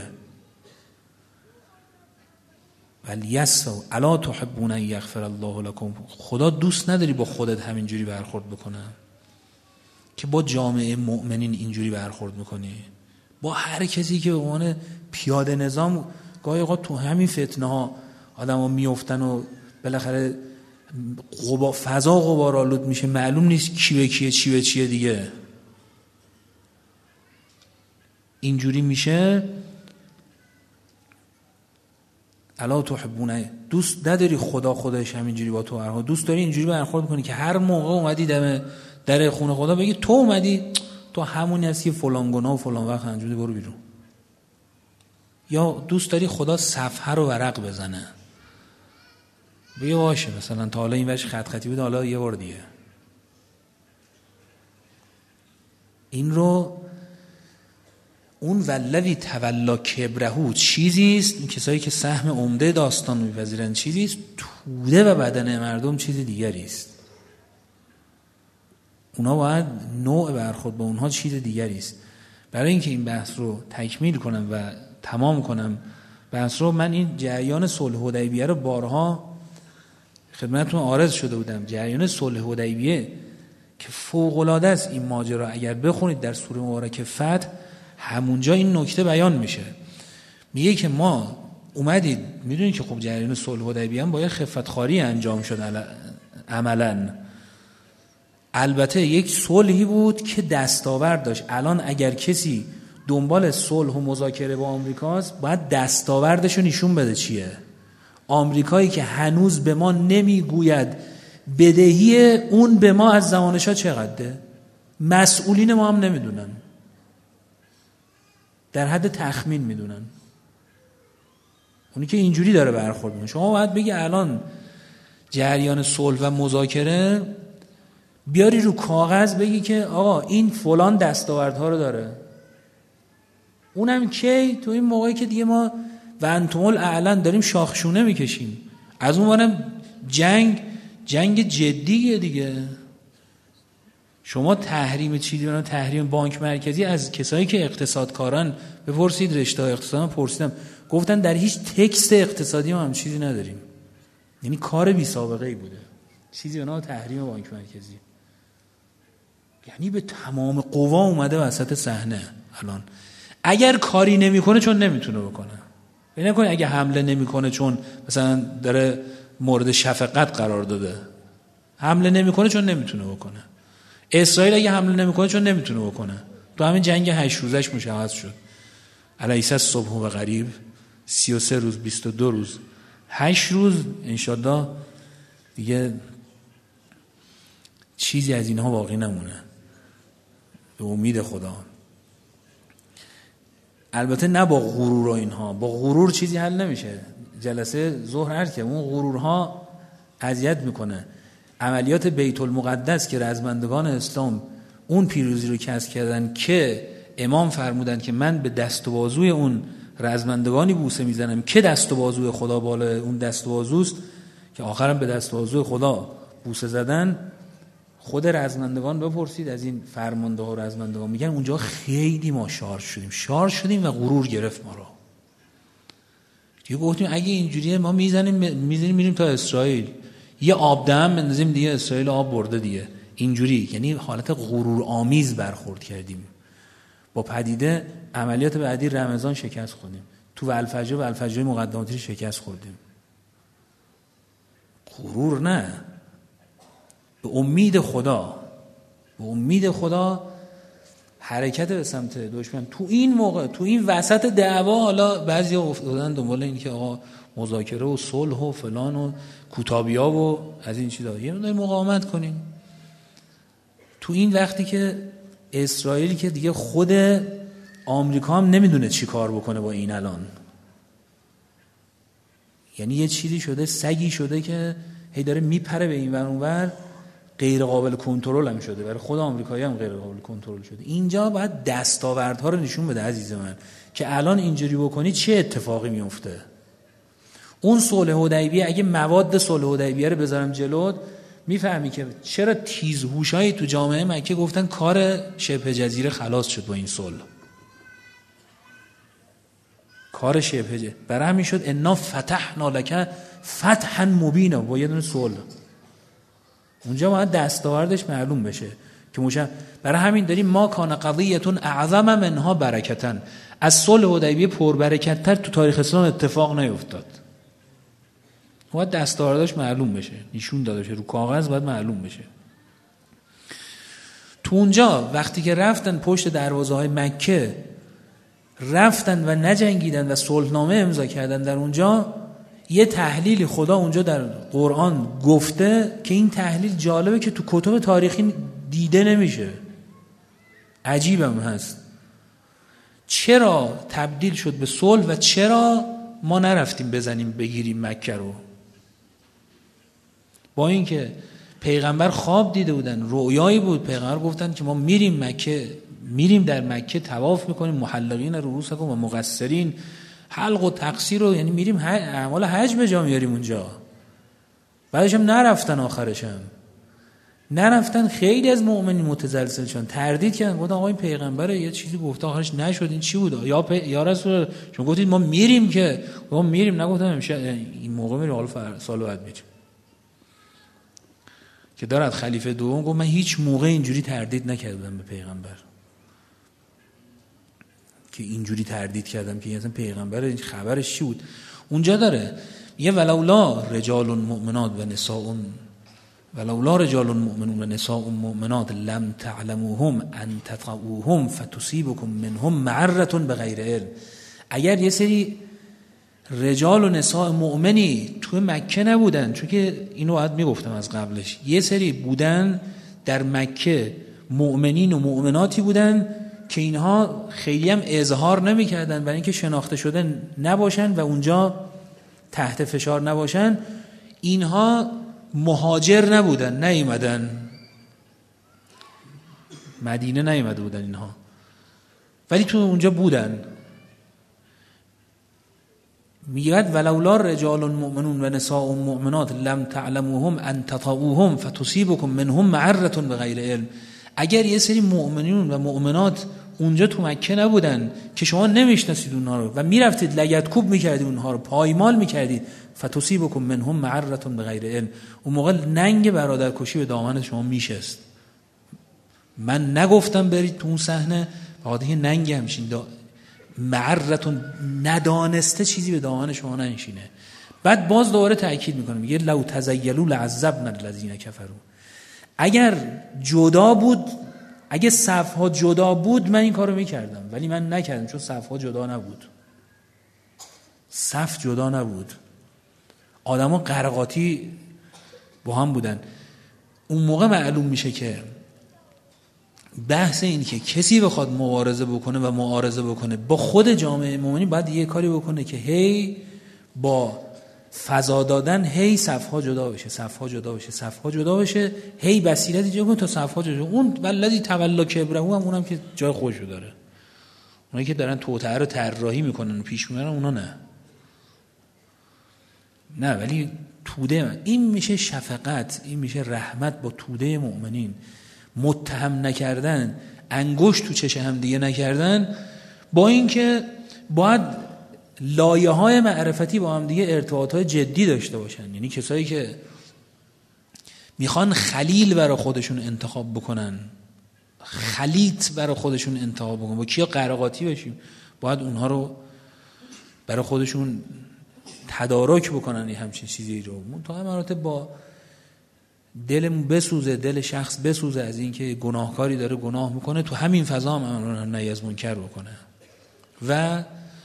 ولیصفحوا الا تحبون ان یغفر الله لكم. خدا دوست نداری با خودت همینجوری برخورد بکنه که با جامعه مؤمنین اینجوری برخورد میکنی، با هر کسی که به عنوان پیاده نظام گاهی اوقات تو همین فتنه ها آدم‌ها میافتن و بالاخره فضا غبارآلود میشه، معلوم نیست کی به کیه چی به چیه دیگه. اینجوری میشه. الا تحبون، دوست نداری خدا خودش همینجوری با تو برخورد، دوست داری اینجوری برخورد کنی که هر موقع اومدی در خونه خدا بگی تو اومدی، تو همونی هستی فلان گناه و فلان وقت انجام برو بیرون. یا دوست داری خدا صفحه رو ورق بزنه، بگی باشه مثلا تا حالا این وجه خطی بود، حالا یه بار دیگه. این رو اون ولوی تولا کبرهو چیزیست، این کسایی که سهم عمده داستان میپذیرن چیزیست، توده و بدن مردم چیز دیگری است. اونا باید نوع برخورد با اونها چیز دیگری است. برای اینکه این بحث رو تکمیل کنم و تمام کنم بحث رو، من این جریان صلح حدیبیه رو بارها خدمتتون عارض شده بودم. جریان صلح حدیبیه که فوق‌العاده است این ماجرا، اگر بخونید در سوره مبارکه فتح همونجا این نکته بیان میشه. میگه که ما اومدید، میدونید که خب جریان صلح حدیبیه هم با یه خفتخواری انجام شد عملاً. البته یک صلحی بود که دستاورد داشت. الان اگر کسی دنبال صلح و مذاکره با آمریکاست، باید دستاوردش رو نشون بده چیه. آمریکایی که هنوز به ما نمیگوید بدهی اون به ما از زمان شاه چقدره، مسئولین ما هم نمیدونن، در حد تخمین میدونن. اونی که اینجوری داره برخورد میکنه. شما باید بگی الان جریان صلح و مذاکره بیاری رو کاغذ، بگی که آقا این فلان دستاوردها رو داره، اونم کی؟ تو این موقعی که دیگه ما و انتم الاعلن داریم شاخشونه میکشیم. از اون وارم جنگ جدیه دیگه. شما تحریم چی دیدن؟ تحریم بانک مرکزی از کسایی که اقتصادکاران بپرسید، رشته اقتصاد پرسیدم، گفتن در هیچ تکست اقتصادی ما هم چیزی نداریم. یعنی کار بی سابقه ای بوده چیزی به نام تحریم بانک مرکزی. یعنی به تمام قوا اومده وسط صحنه. الان اگر کاری نمیکنه چون نمیتونه بکنه، ببین نکنه اگه حمله نمیکنه چون مثلا داره مورد شفقت قرار داده، حمله نمیکنه چون نمیتونه بکنه. اسرائیل اگه حمله نمیکنه چون نمیتونه بکنه. تو همین جنگ 8 روزش مشخص شد. الیس الصبح و قریب، 33 روز 22 روز 8 روز انشالله دیگه چیزی از اینها باقی نمونه به امید خدا. البته نه با غرور و اینها، با غرور چیزی حل نمیشه. جلسه ظهر هر که اون غرورها اذیت میکنه. عملیات بیت المقدس که رزمندگان اسلام اون پیروزی رو کسب کردن که امام فرمودن که من به دست و بازوی اون رزمندگانی بوسه میزنم که دست و بازوی خدا بالا اون دست و بازوست، که آخرم به دست و بازوی خدا بوسه زدن. خود رزمندگان بپرسید از این فرمانده ها و رزمندگان، میگن اونجا خیلی ما شارژ شدیم و غرور گرفت ما رو. دیگه گفتیم اگه اینجوریه ما میزنیم میریم تا اسرائیل، یه آب دهن بندازیم دیگه اسرائیل آب برده دیگه. اینجوری یعنی حالت غرور آمیز برخورد کردیم با پدیده. عملیات بعدی رمضان شکست خوردیم، تو الفجر مقدماتی شکست خوردیم. غرور نه، به امید خدا حرکت به سمت دشمن. تو این موقع تو این وسط دعوا حالا بعضیا افتادن دنبال این که آقا مذاکره و صلح و فلان و کوتابیا و از این چیزا، یه مقدار مقاومت کنیم. تو این وقتی که اسرائیل که دیگه خود آمریکا هم نمیدونه چی کار بکنه با این الان، یعنی یه چیزی شده، سگی شده که هی داره میپره به این ور اون ور، غیر قابل کنترل هم شده. برای خود آمریکایی هم غیر قابل کنترل شده. اینجا باید دستاوردها رو نشون بده عزیز من که الان اینجوری بکنی چه اتفاقی میفته. اون صلح حدیبیه، اگه مواد صلح حدیبیه رو بذارم جلوت میفهمی که چرا تیزهوشایی تو جامعه مکه گفتن کار شبه جزیره خلاص شد با این صلح. کار شبه جزیره برای همین شد انا فتحنا لک فتحا مبینا، با یه دونه صلح. اونجا باید دستاوردش معلوم بشه که برای همین داریم ما کان قضیتون اعظم منها برکتن. از صلح حدیبیه پربرکت‌تر تو تاریخ اسلام اتفاق نیفتاد. باید دستاوردش معلوم بشه، نشون داده بشه، رو کاغذ باید معلوم بشه. تو اونجا وقتی که رفتن پشت دروازه‌های مکه، رفتن و نجنگیدن و صلحنامه امضا کردن، در اونجا یه تحلیل خدا اونجا در قرآن گفته که این تحلیل جالبه که تو کتب تاریخی دیده نمیشه، عجیبم هست. چرا تبدیل شد به صلح و چرا ما نرفتیم بزنیم بگیریم مکه رو؟ با اینکه پیغمبر خواب دیده بودن، رؤیایی بود، پیغمبر گفتن که ما میریم مکه، میریم در مکه طواف میکنیم محلقین رؤوسکم و مقصرین، حلق و تقصیر رو، یعنی میریم اعمال حج به جا میاریم اونجا. بعدش هم نرفتن، آخرش هم نرفتن. خیلی از مؤمنین متزلزل شدن، تردید کردن، گفتن آقا این پیغمبر یه چیزی گفته آخرش نشد، این چی بود؟ یا رسول شما گفتید ما میریم، که ما میریم، نگفتم امشب این موقع میریم، حالا سال بعد میریم. که دارد خلیفه دوم گفت من هیچ موقع اینجوری تردید نکردم به پیغمبر، که اینجوری تردید کردم که اصلا پیغمبر این خبرش چی بود. اونجا داره یه ولولا رجال مؤمنات و نساء، ولولا رجال مؤمنون و نساء مؤمنات لم تعلموهم ان تطؤوهم فتصيبكم منهم معرة بغیر علم. اگر یه سری رجال و نساء مؤمنی تو مکه نبودن، چون که اینو باید میگفتم از قبلش، یه سری بودن در مکه مؤمنین و مؤمناتی بودن که اینها خیلی هم اظهار نمی‌کردن برای اینکه شناخته شده نباشن و اونجا تحت فشار نباشن. اینها مهاجر نبودن، نیومدن مدینه، نیومده بودن اینها، ولی تو اونجا بودن میگه ولولا رجال مؤمنون و نساء مؤمنات لم تعلموهم ان تطؤوهم فتصيبكم منهم معرة بغیر علم. اگر یه سری مؤمنون و مؤمنات اونجا تو مکه نبودن که شما نمیشناسید اونها رو و میرفتید لگدکوب میکردید اونها رو، پایمال میکردید، فتصيبكم منهم معرة بغیر علم، اون موقع ننگ برادرکشی به دامن شما میشست. من نگفتم برید تو اون صحنه، فقط یه ننگ همشین معرتون ندانسته چیزی به دامن شما ننشینه. بعد باز دوباره تأکید میکنم، میگه لو تزیلوا لعذبنا الذین کفروا. اگر جدا بود، اگه صفها جدا بود من این کارو میکردم، ولی من نکردم چون صفها جدا نبود. صف جدا نبود، آدما قرقاتی با هم بودن. اون موقع معلوم میشه که بحث این که کسی بخواد مبارزه بکنه و معارضه بکنه با خود جامعه مؤمنین، باید یه کاری بکنه که هی با فضا دادن هی صفها جدا بشه، صفها جدا بشه، صفها جدا بشه، هی بصیرتی جدا کنه تا صفها جدا. اون ولذی تولا کبره، اونم که جای خودشو داره. اونایی که دارن توطئه رو طراحی میکنن و پیش میبرن اونا نه، ولی توده این میشه شفقت، این میشه رحمت با توده مؤمنین. متهم نکردن، انگشت تو چش هم دیگه نکردن، با اینکه باید لایه‌های معرفتی با هم دیگه ارتباطات جدی داشته باشن. یعنی کسایی که میخوان خلیل برای خودشون انتخاب بکنن، خلیط برای خودشون انتخاب بکنن، با کیا قرقاتی باشیم، باید اونها رو برای خودشون تدارک بکنن. این همچین چیزی رو تا مراتب با دلمون بسوزه، دل شخص بسوزه از اینکه گناهکاری داره گناه میکنه، تو همین فضا هم امر نهی از منکر بکنه و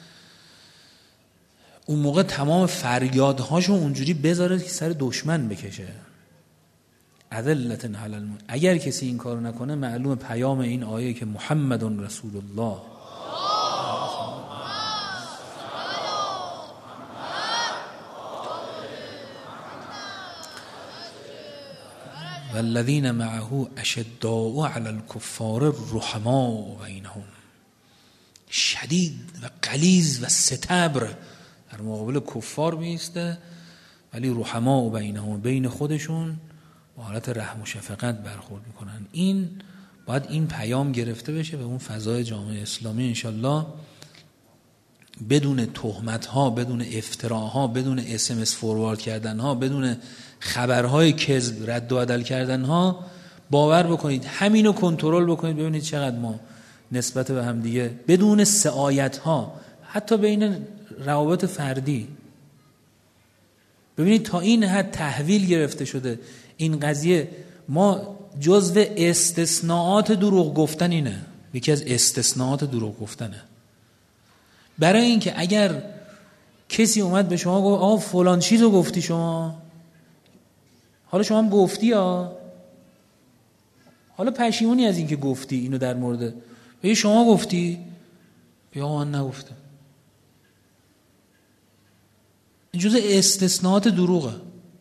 اون موقع تمام فریادهاشو اونجوری بذاره که سر دشمن بکشه. اذلة علی المؤمنین. اگر کسی این کارو نکنه معلوم پیام این آیه که محمد رسول الله والذین معه اشداء علی الکفار رحماء بینهم. شدید و غلیظ و ستبر در مقابل کفار میسته، ولی رحماء بینهم، بین خودشون با حالت رحم و شفقت برخورد میکنن. این باید این پیام گرفته بشه به اون فضای جامعه اسلامی انشالله، بدون تهمت ها، بدون افتراها، بدون SMS فوروارد کردن ها، بدون خبرهای کذب رد و بدل کردن ها. باور بکنید همینو کنترل بکنید، ببینید چقدر ما نسبت به هم دیگه بدون سعایت ها، حتی بین روابط فردی، ببینید تا این حد تحویل گرفته شده این قضیه. ما جزو استثناءات دروغ گفتن اینه، یکی از استثناءات دروغ گفتنه. برای اینکه اگر کسی اومد به شما گفت آقا فلان چیزو گفتی شما، حالا شما هم گفتی حالا پشیمونی از اینکه گفتی اینو در مورد به شما گفتی، بیا من نگفتم. این جزء استثناءات دروغه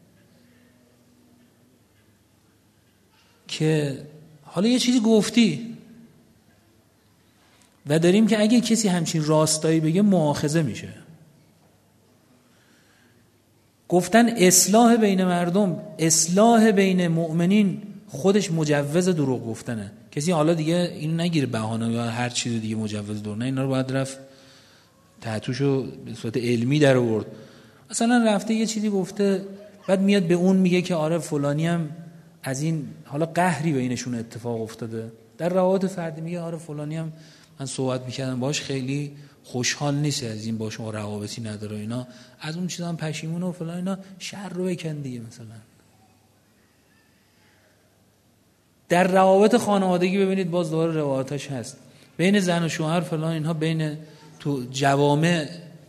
که حالا یه چیزی گفتی و داریم که اگه کسی همچین راستایی بگه مؤاخذه میشه. گفتن اصلاح بین مردم، اصلاح بین مؤمنین خودش مجوز دروغ گفتنه. کسی حالا دیگه اینو نگیره بهانه یا هر چیز دیگه مجوز دروغ، نه، اینا رو باید رفت تحتوشو به صورت علمی در آورد. مثلا رفته یه چیزی گفته، بعد میاد به اون میگه که آره فلانی هم از این حالا قهری بینشون اتفاق افتاده در روابط فردی، میگه آره فلانی هم من صحبت میکردم باش خیلی خوشحال نیست از این، با شما روابطی نداره اینا، از اون چیزا هم پشیمونه و فلان اینا. شر رو بکن دیگه. مثلا در روابط خانوادگی ببینید باز دوباره روایتاش هست بین زن و شوهر فلان اینها، بین تو جوامع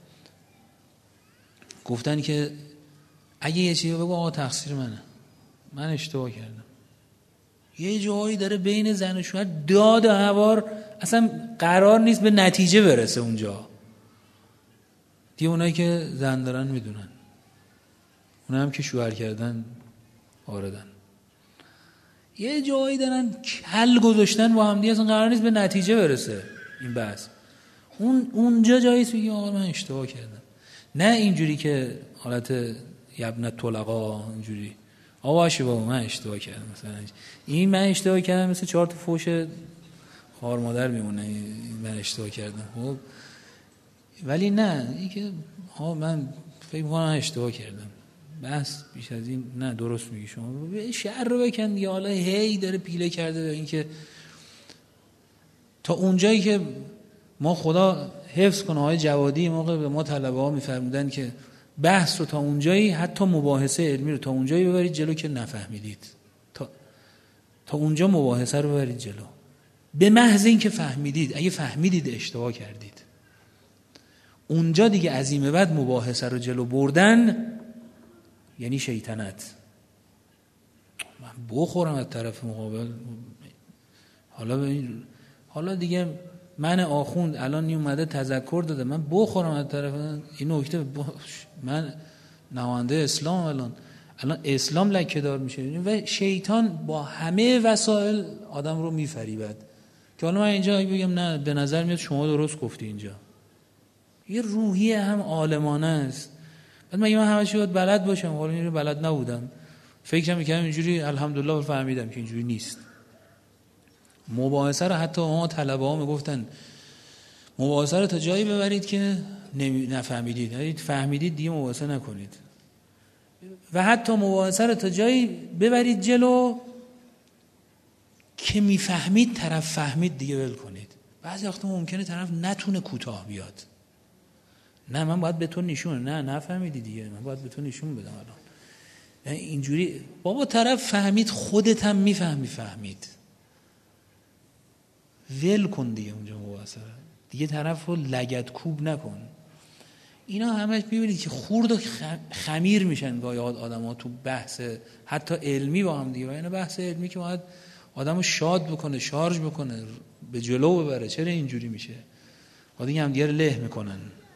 گفتن که اگه یه چیزی بگو آقا تقصیر منه، من اشتباه کردم. یه جایی داره بین زن و شوهر داد و هوار، اصلا قرار نیست به نتیجه برسه اونجا. دیگه اونایی که زن دارن میدونن، اونایی هم که شوهر کردن واردن. یه جایی دارن کل گذاشتن با هم دیگه، اصلا قرار نیست به نتیجه برسه این بحث. اونجا جاییست بگی آقا من اشتباه کردم. نه اینجوری که حالت یبنت طلقا اینجوری آواشه بابا من اشتباه کردم، مثلا این من اشتباه کردم مثل 4 تا فوش خوار مادر میمونه من اشتباه کردم. خب ولی نه این که من فکر می‌کنم اشتباه کردم، بس بیش از این نه. درست میگی شما، شعر رو بکن دیگه. حالا هی داره پیله کرده به این که تا اونجایی که ما خدا حفظ کنه های جوادی موقع به ما طلبه ها میفرمودن که بحث رو تا اونجایی، حتی مباحثه علمی رو تا اونجایی ببرید جلو که نفهمیدید، تا اونجا مباحثه رو ببرید جلو، به محض این که فهمیدید. اگه فهمیدید اشتباه کردید، اونجا دیگه عظیمه بعد مباحثه رو جلو بردن یعنی شیطنت. من بخورم از طرف مقابل، حالا دیگه من آخوند الان اومده تذکر داده، من بخورم از طرف این نکته. من نماینده اسلام الان اسلام لکه دار میشه و شیطان با همه وسایل آدم رو میفریبد. که حالا من اینجا بگم نه به نظر میاد شما درست گفتی، اینجا یه روحیه هم عالمانه است. بعد من همه چی باید بلد باشم، حالا اینجوری بلد نبودم، فکرم میکردم اینجوری، الحمدلله فهمیدم که اینجوری نیست. مباحثه رو حتی ما طلبه ها میگفتن مباحثه رو تا جایی ببرید که نفهمیدید، فهمیدید دیگه مباحثه نکنید، و حتی مباحثه رو تا جایی ببرید جلو که میفهمید طرف فهمید دیگه ول کنید. بعضی وقتا ممکنه طرف نتونه کوتاه بیاد، نه من باید به تو نشون، نه نفهمیدی دیگه من باید به تو نشون بدم الان اینجوری. بابا طرف فهمید، خودت هم میفهمی، فهمید، ول کن دیگه اونجا مباحثه دیگه، طرف رو لگدکوب نکن. اینا همش میبینید که خورد و خمیر میشن گاهی آدم ها تو بحث حتی علمی با هم دیگه، و اینا بحث علمی که باید آدم رو شاد بکنه، شارژ بکنه، به جلو ببره، چرا اینجوری میشه؟ باید هم دیگه له میکنن.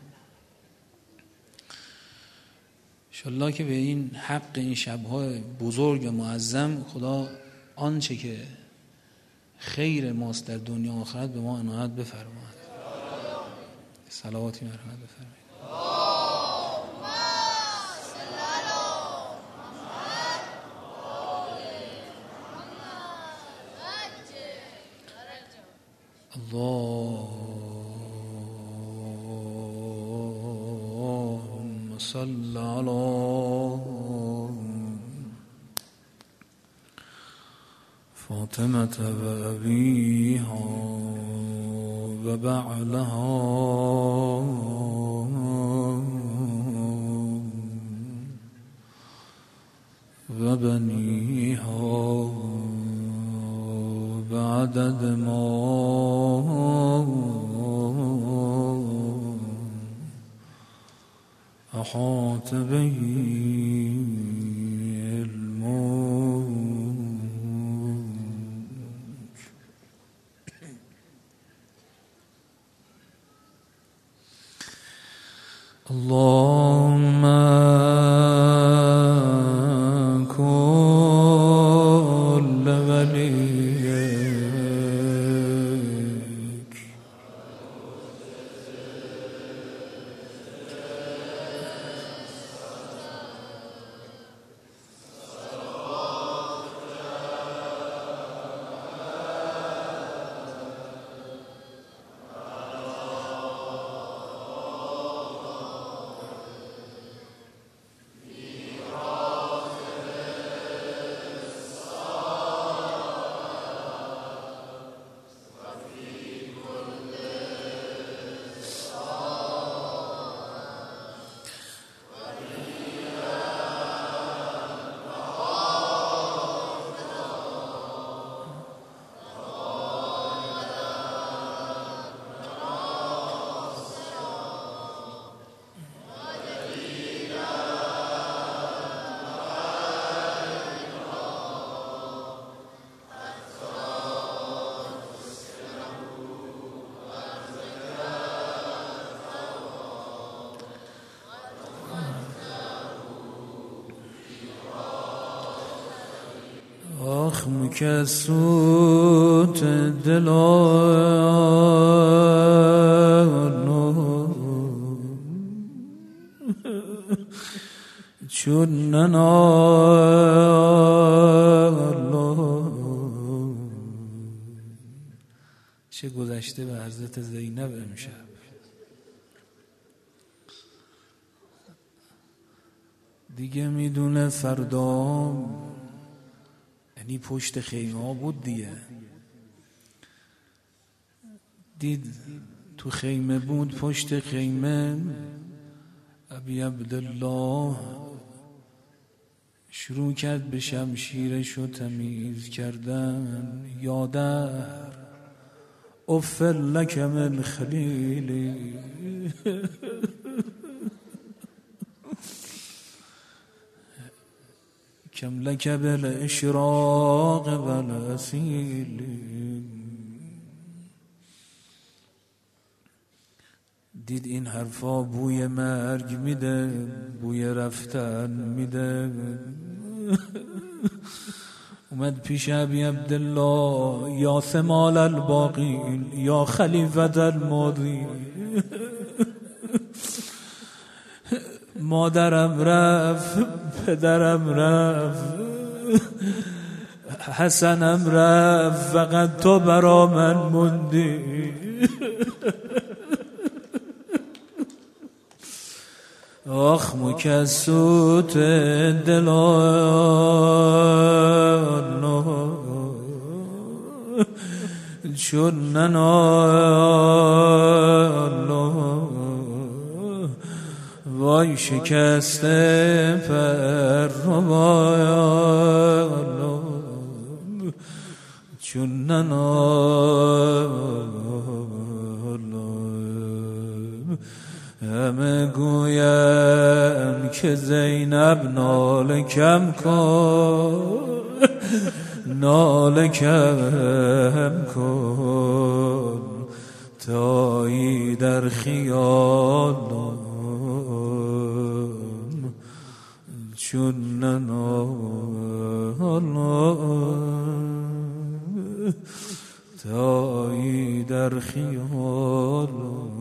انشالله که به این حق این شبهای بزرگ و معظم خدا آنچه که خیر ماست در دنیا و آخرت به ما عنایت بفرماید. صلواتی مرحمت بفرمایید. اللهم صل على فاطمة وأبيها وبعلها وبنيها بعدد ما أحاط به اللهم كل وليك مكسوت الدلال چون ننال چه گذشته به حضرت زینب امشب. دیگه میدونه فردا، یعنی پشت خیمه ها بود دیگه، دید تو خیمه بود، پشت خیمه ابی عبدالله شروع کرد به شمشیرشو تمیز کردن. یادر اف لک من خلیلی کم لک بالاشراق والاسیل. دید این حرفا بوی مرگ میده، بوی رفتن میده. اومد پیش ابی عبدالله، یا ثمال الباقین یا خلیفت الماضی. مادرم رفت، پدرم رفت، حسنم رفت، فقط تو برا من موندی. آخ مکسوت دلان چون ننال، وای شکسته پر روان چون ننال. همه گویم که زینب ناله کم کن، ناله کم کن، تایی در خیالم چون ننال، تایی در خیالم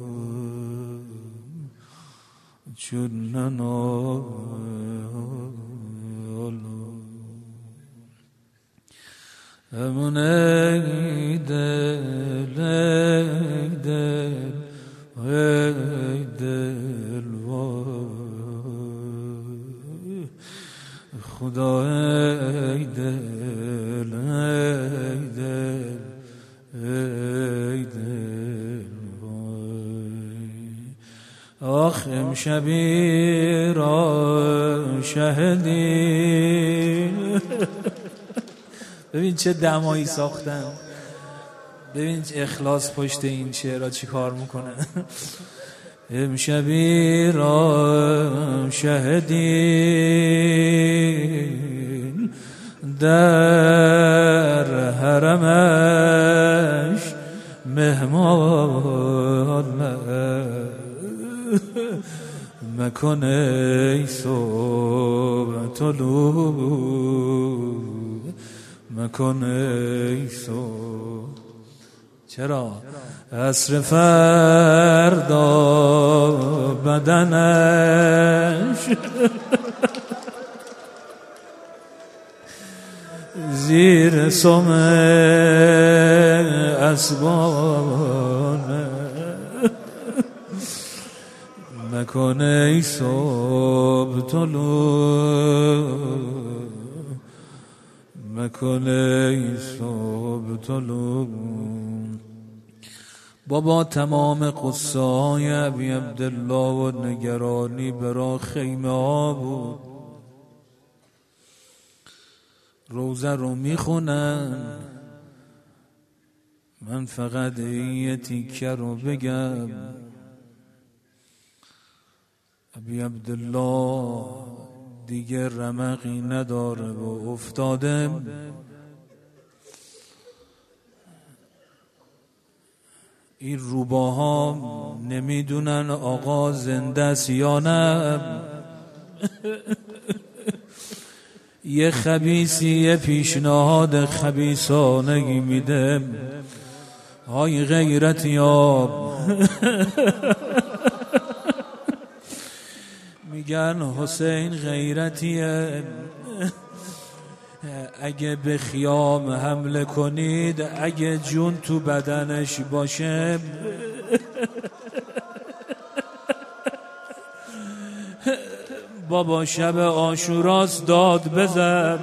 چون ننال. همون ای دل ای دل ای دل وای خدا ای دل ای دل ای دل وای. آخ امشبی را شهدی. ببین چه دمایی ساختم، ببین اخلاص پشت این شعرها چی کار میکنه. امشبی را شهدین در حرمش مهمان مکن ای صبح طلوع مکن ای صبح. چرا؟ عصر فردا بدنش زیر سم اسبانه مکن ای صبح طلوع مکن ای صبح طلوع. بابا تمام قصه های ابی عبدالله و نگرانی برا خیمه ها بود. روزه رو میخونن، من فقط یه تیکه رو بگم. ابی عبدالله دیگه رمقی نداره و افتاده. این روباها نمیدونن آقا زنده است یا نه. یه خبیثی یه پیشنهاد خبیثانگی میده. های غیرتیاب میگن حسین غیرتیه، اگه به خیام حمله کنید اگه جون تو بدنش باشه بابا شب عاشوراست داد بزن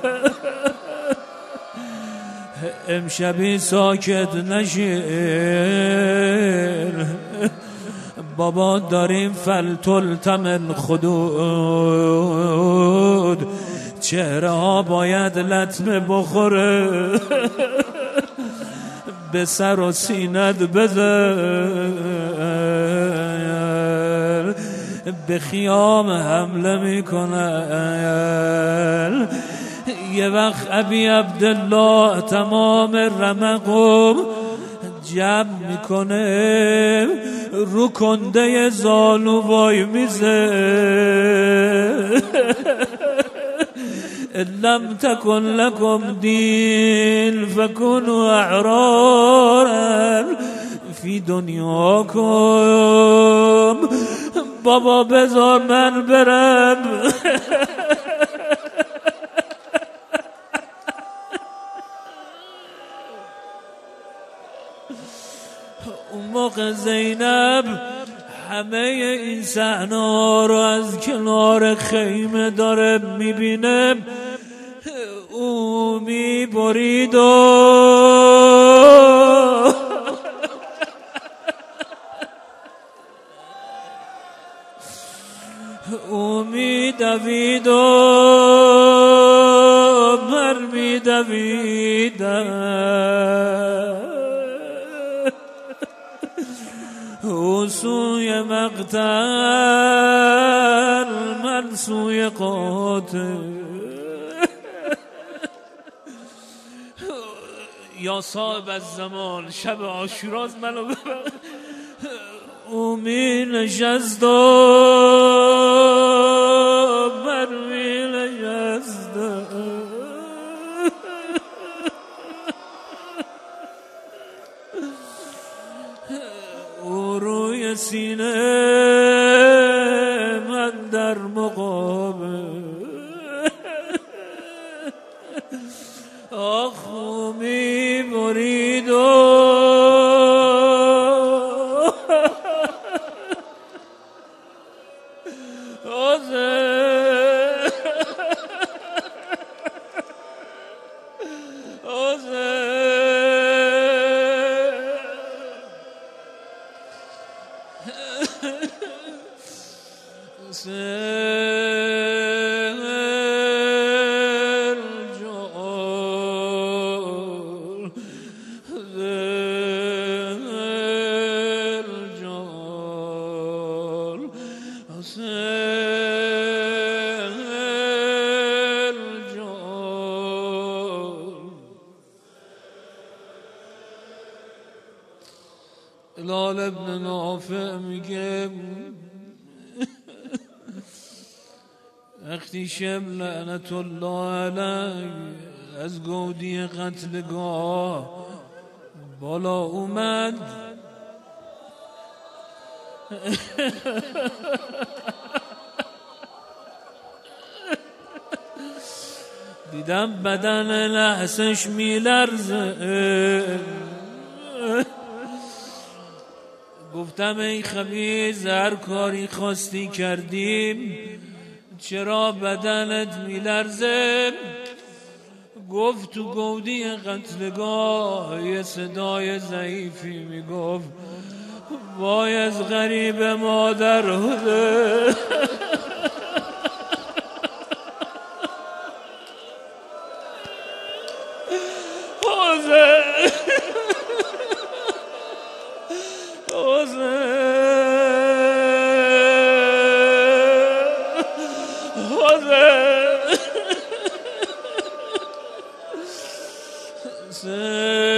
امشبی ساکت نشین بابا داریم فلتلتم الخدود چهره ها باید لطمه بخوره به سر و سینت بزن به خیام حمله میکنن. یه وقت ابی عبدالله تمام رمقم جمع میکنه رو کنده زانو وای میزه لم تکن لکم دین فکنوا احرارا فی دنیاکم. بابا بذار من برم اون موقع زینب همه این صحنه رو از کنار خیمه داره میبینه، او میبرید او میدوید و من میدویدم او سوی مقتل من سوی قاتل. یا صاحب الزمان شب عاشوراست منو ببر. او می نشست و من می نشستم او روی سینه من در مقابل آخو می برید و هلال ابن نافع میگه وقتی شب لعنت الله علیه از گودی قتلگاه بالا اومد دیدم بدن لحظش میلرزه، گفتم ای خبیث هر کاری خواستی کردیم چرا بدنت میلرزه؟ گفت تو گودی قتلگاه یه صدای ضعیفی میگفت وای از غریب مادر هده Say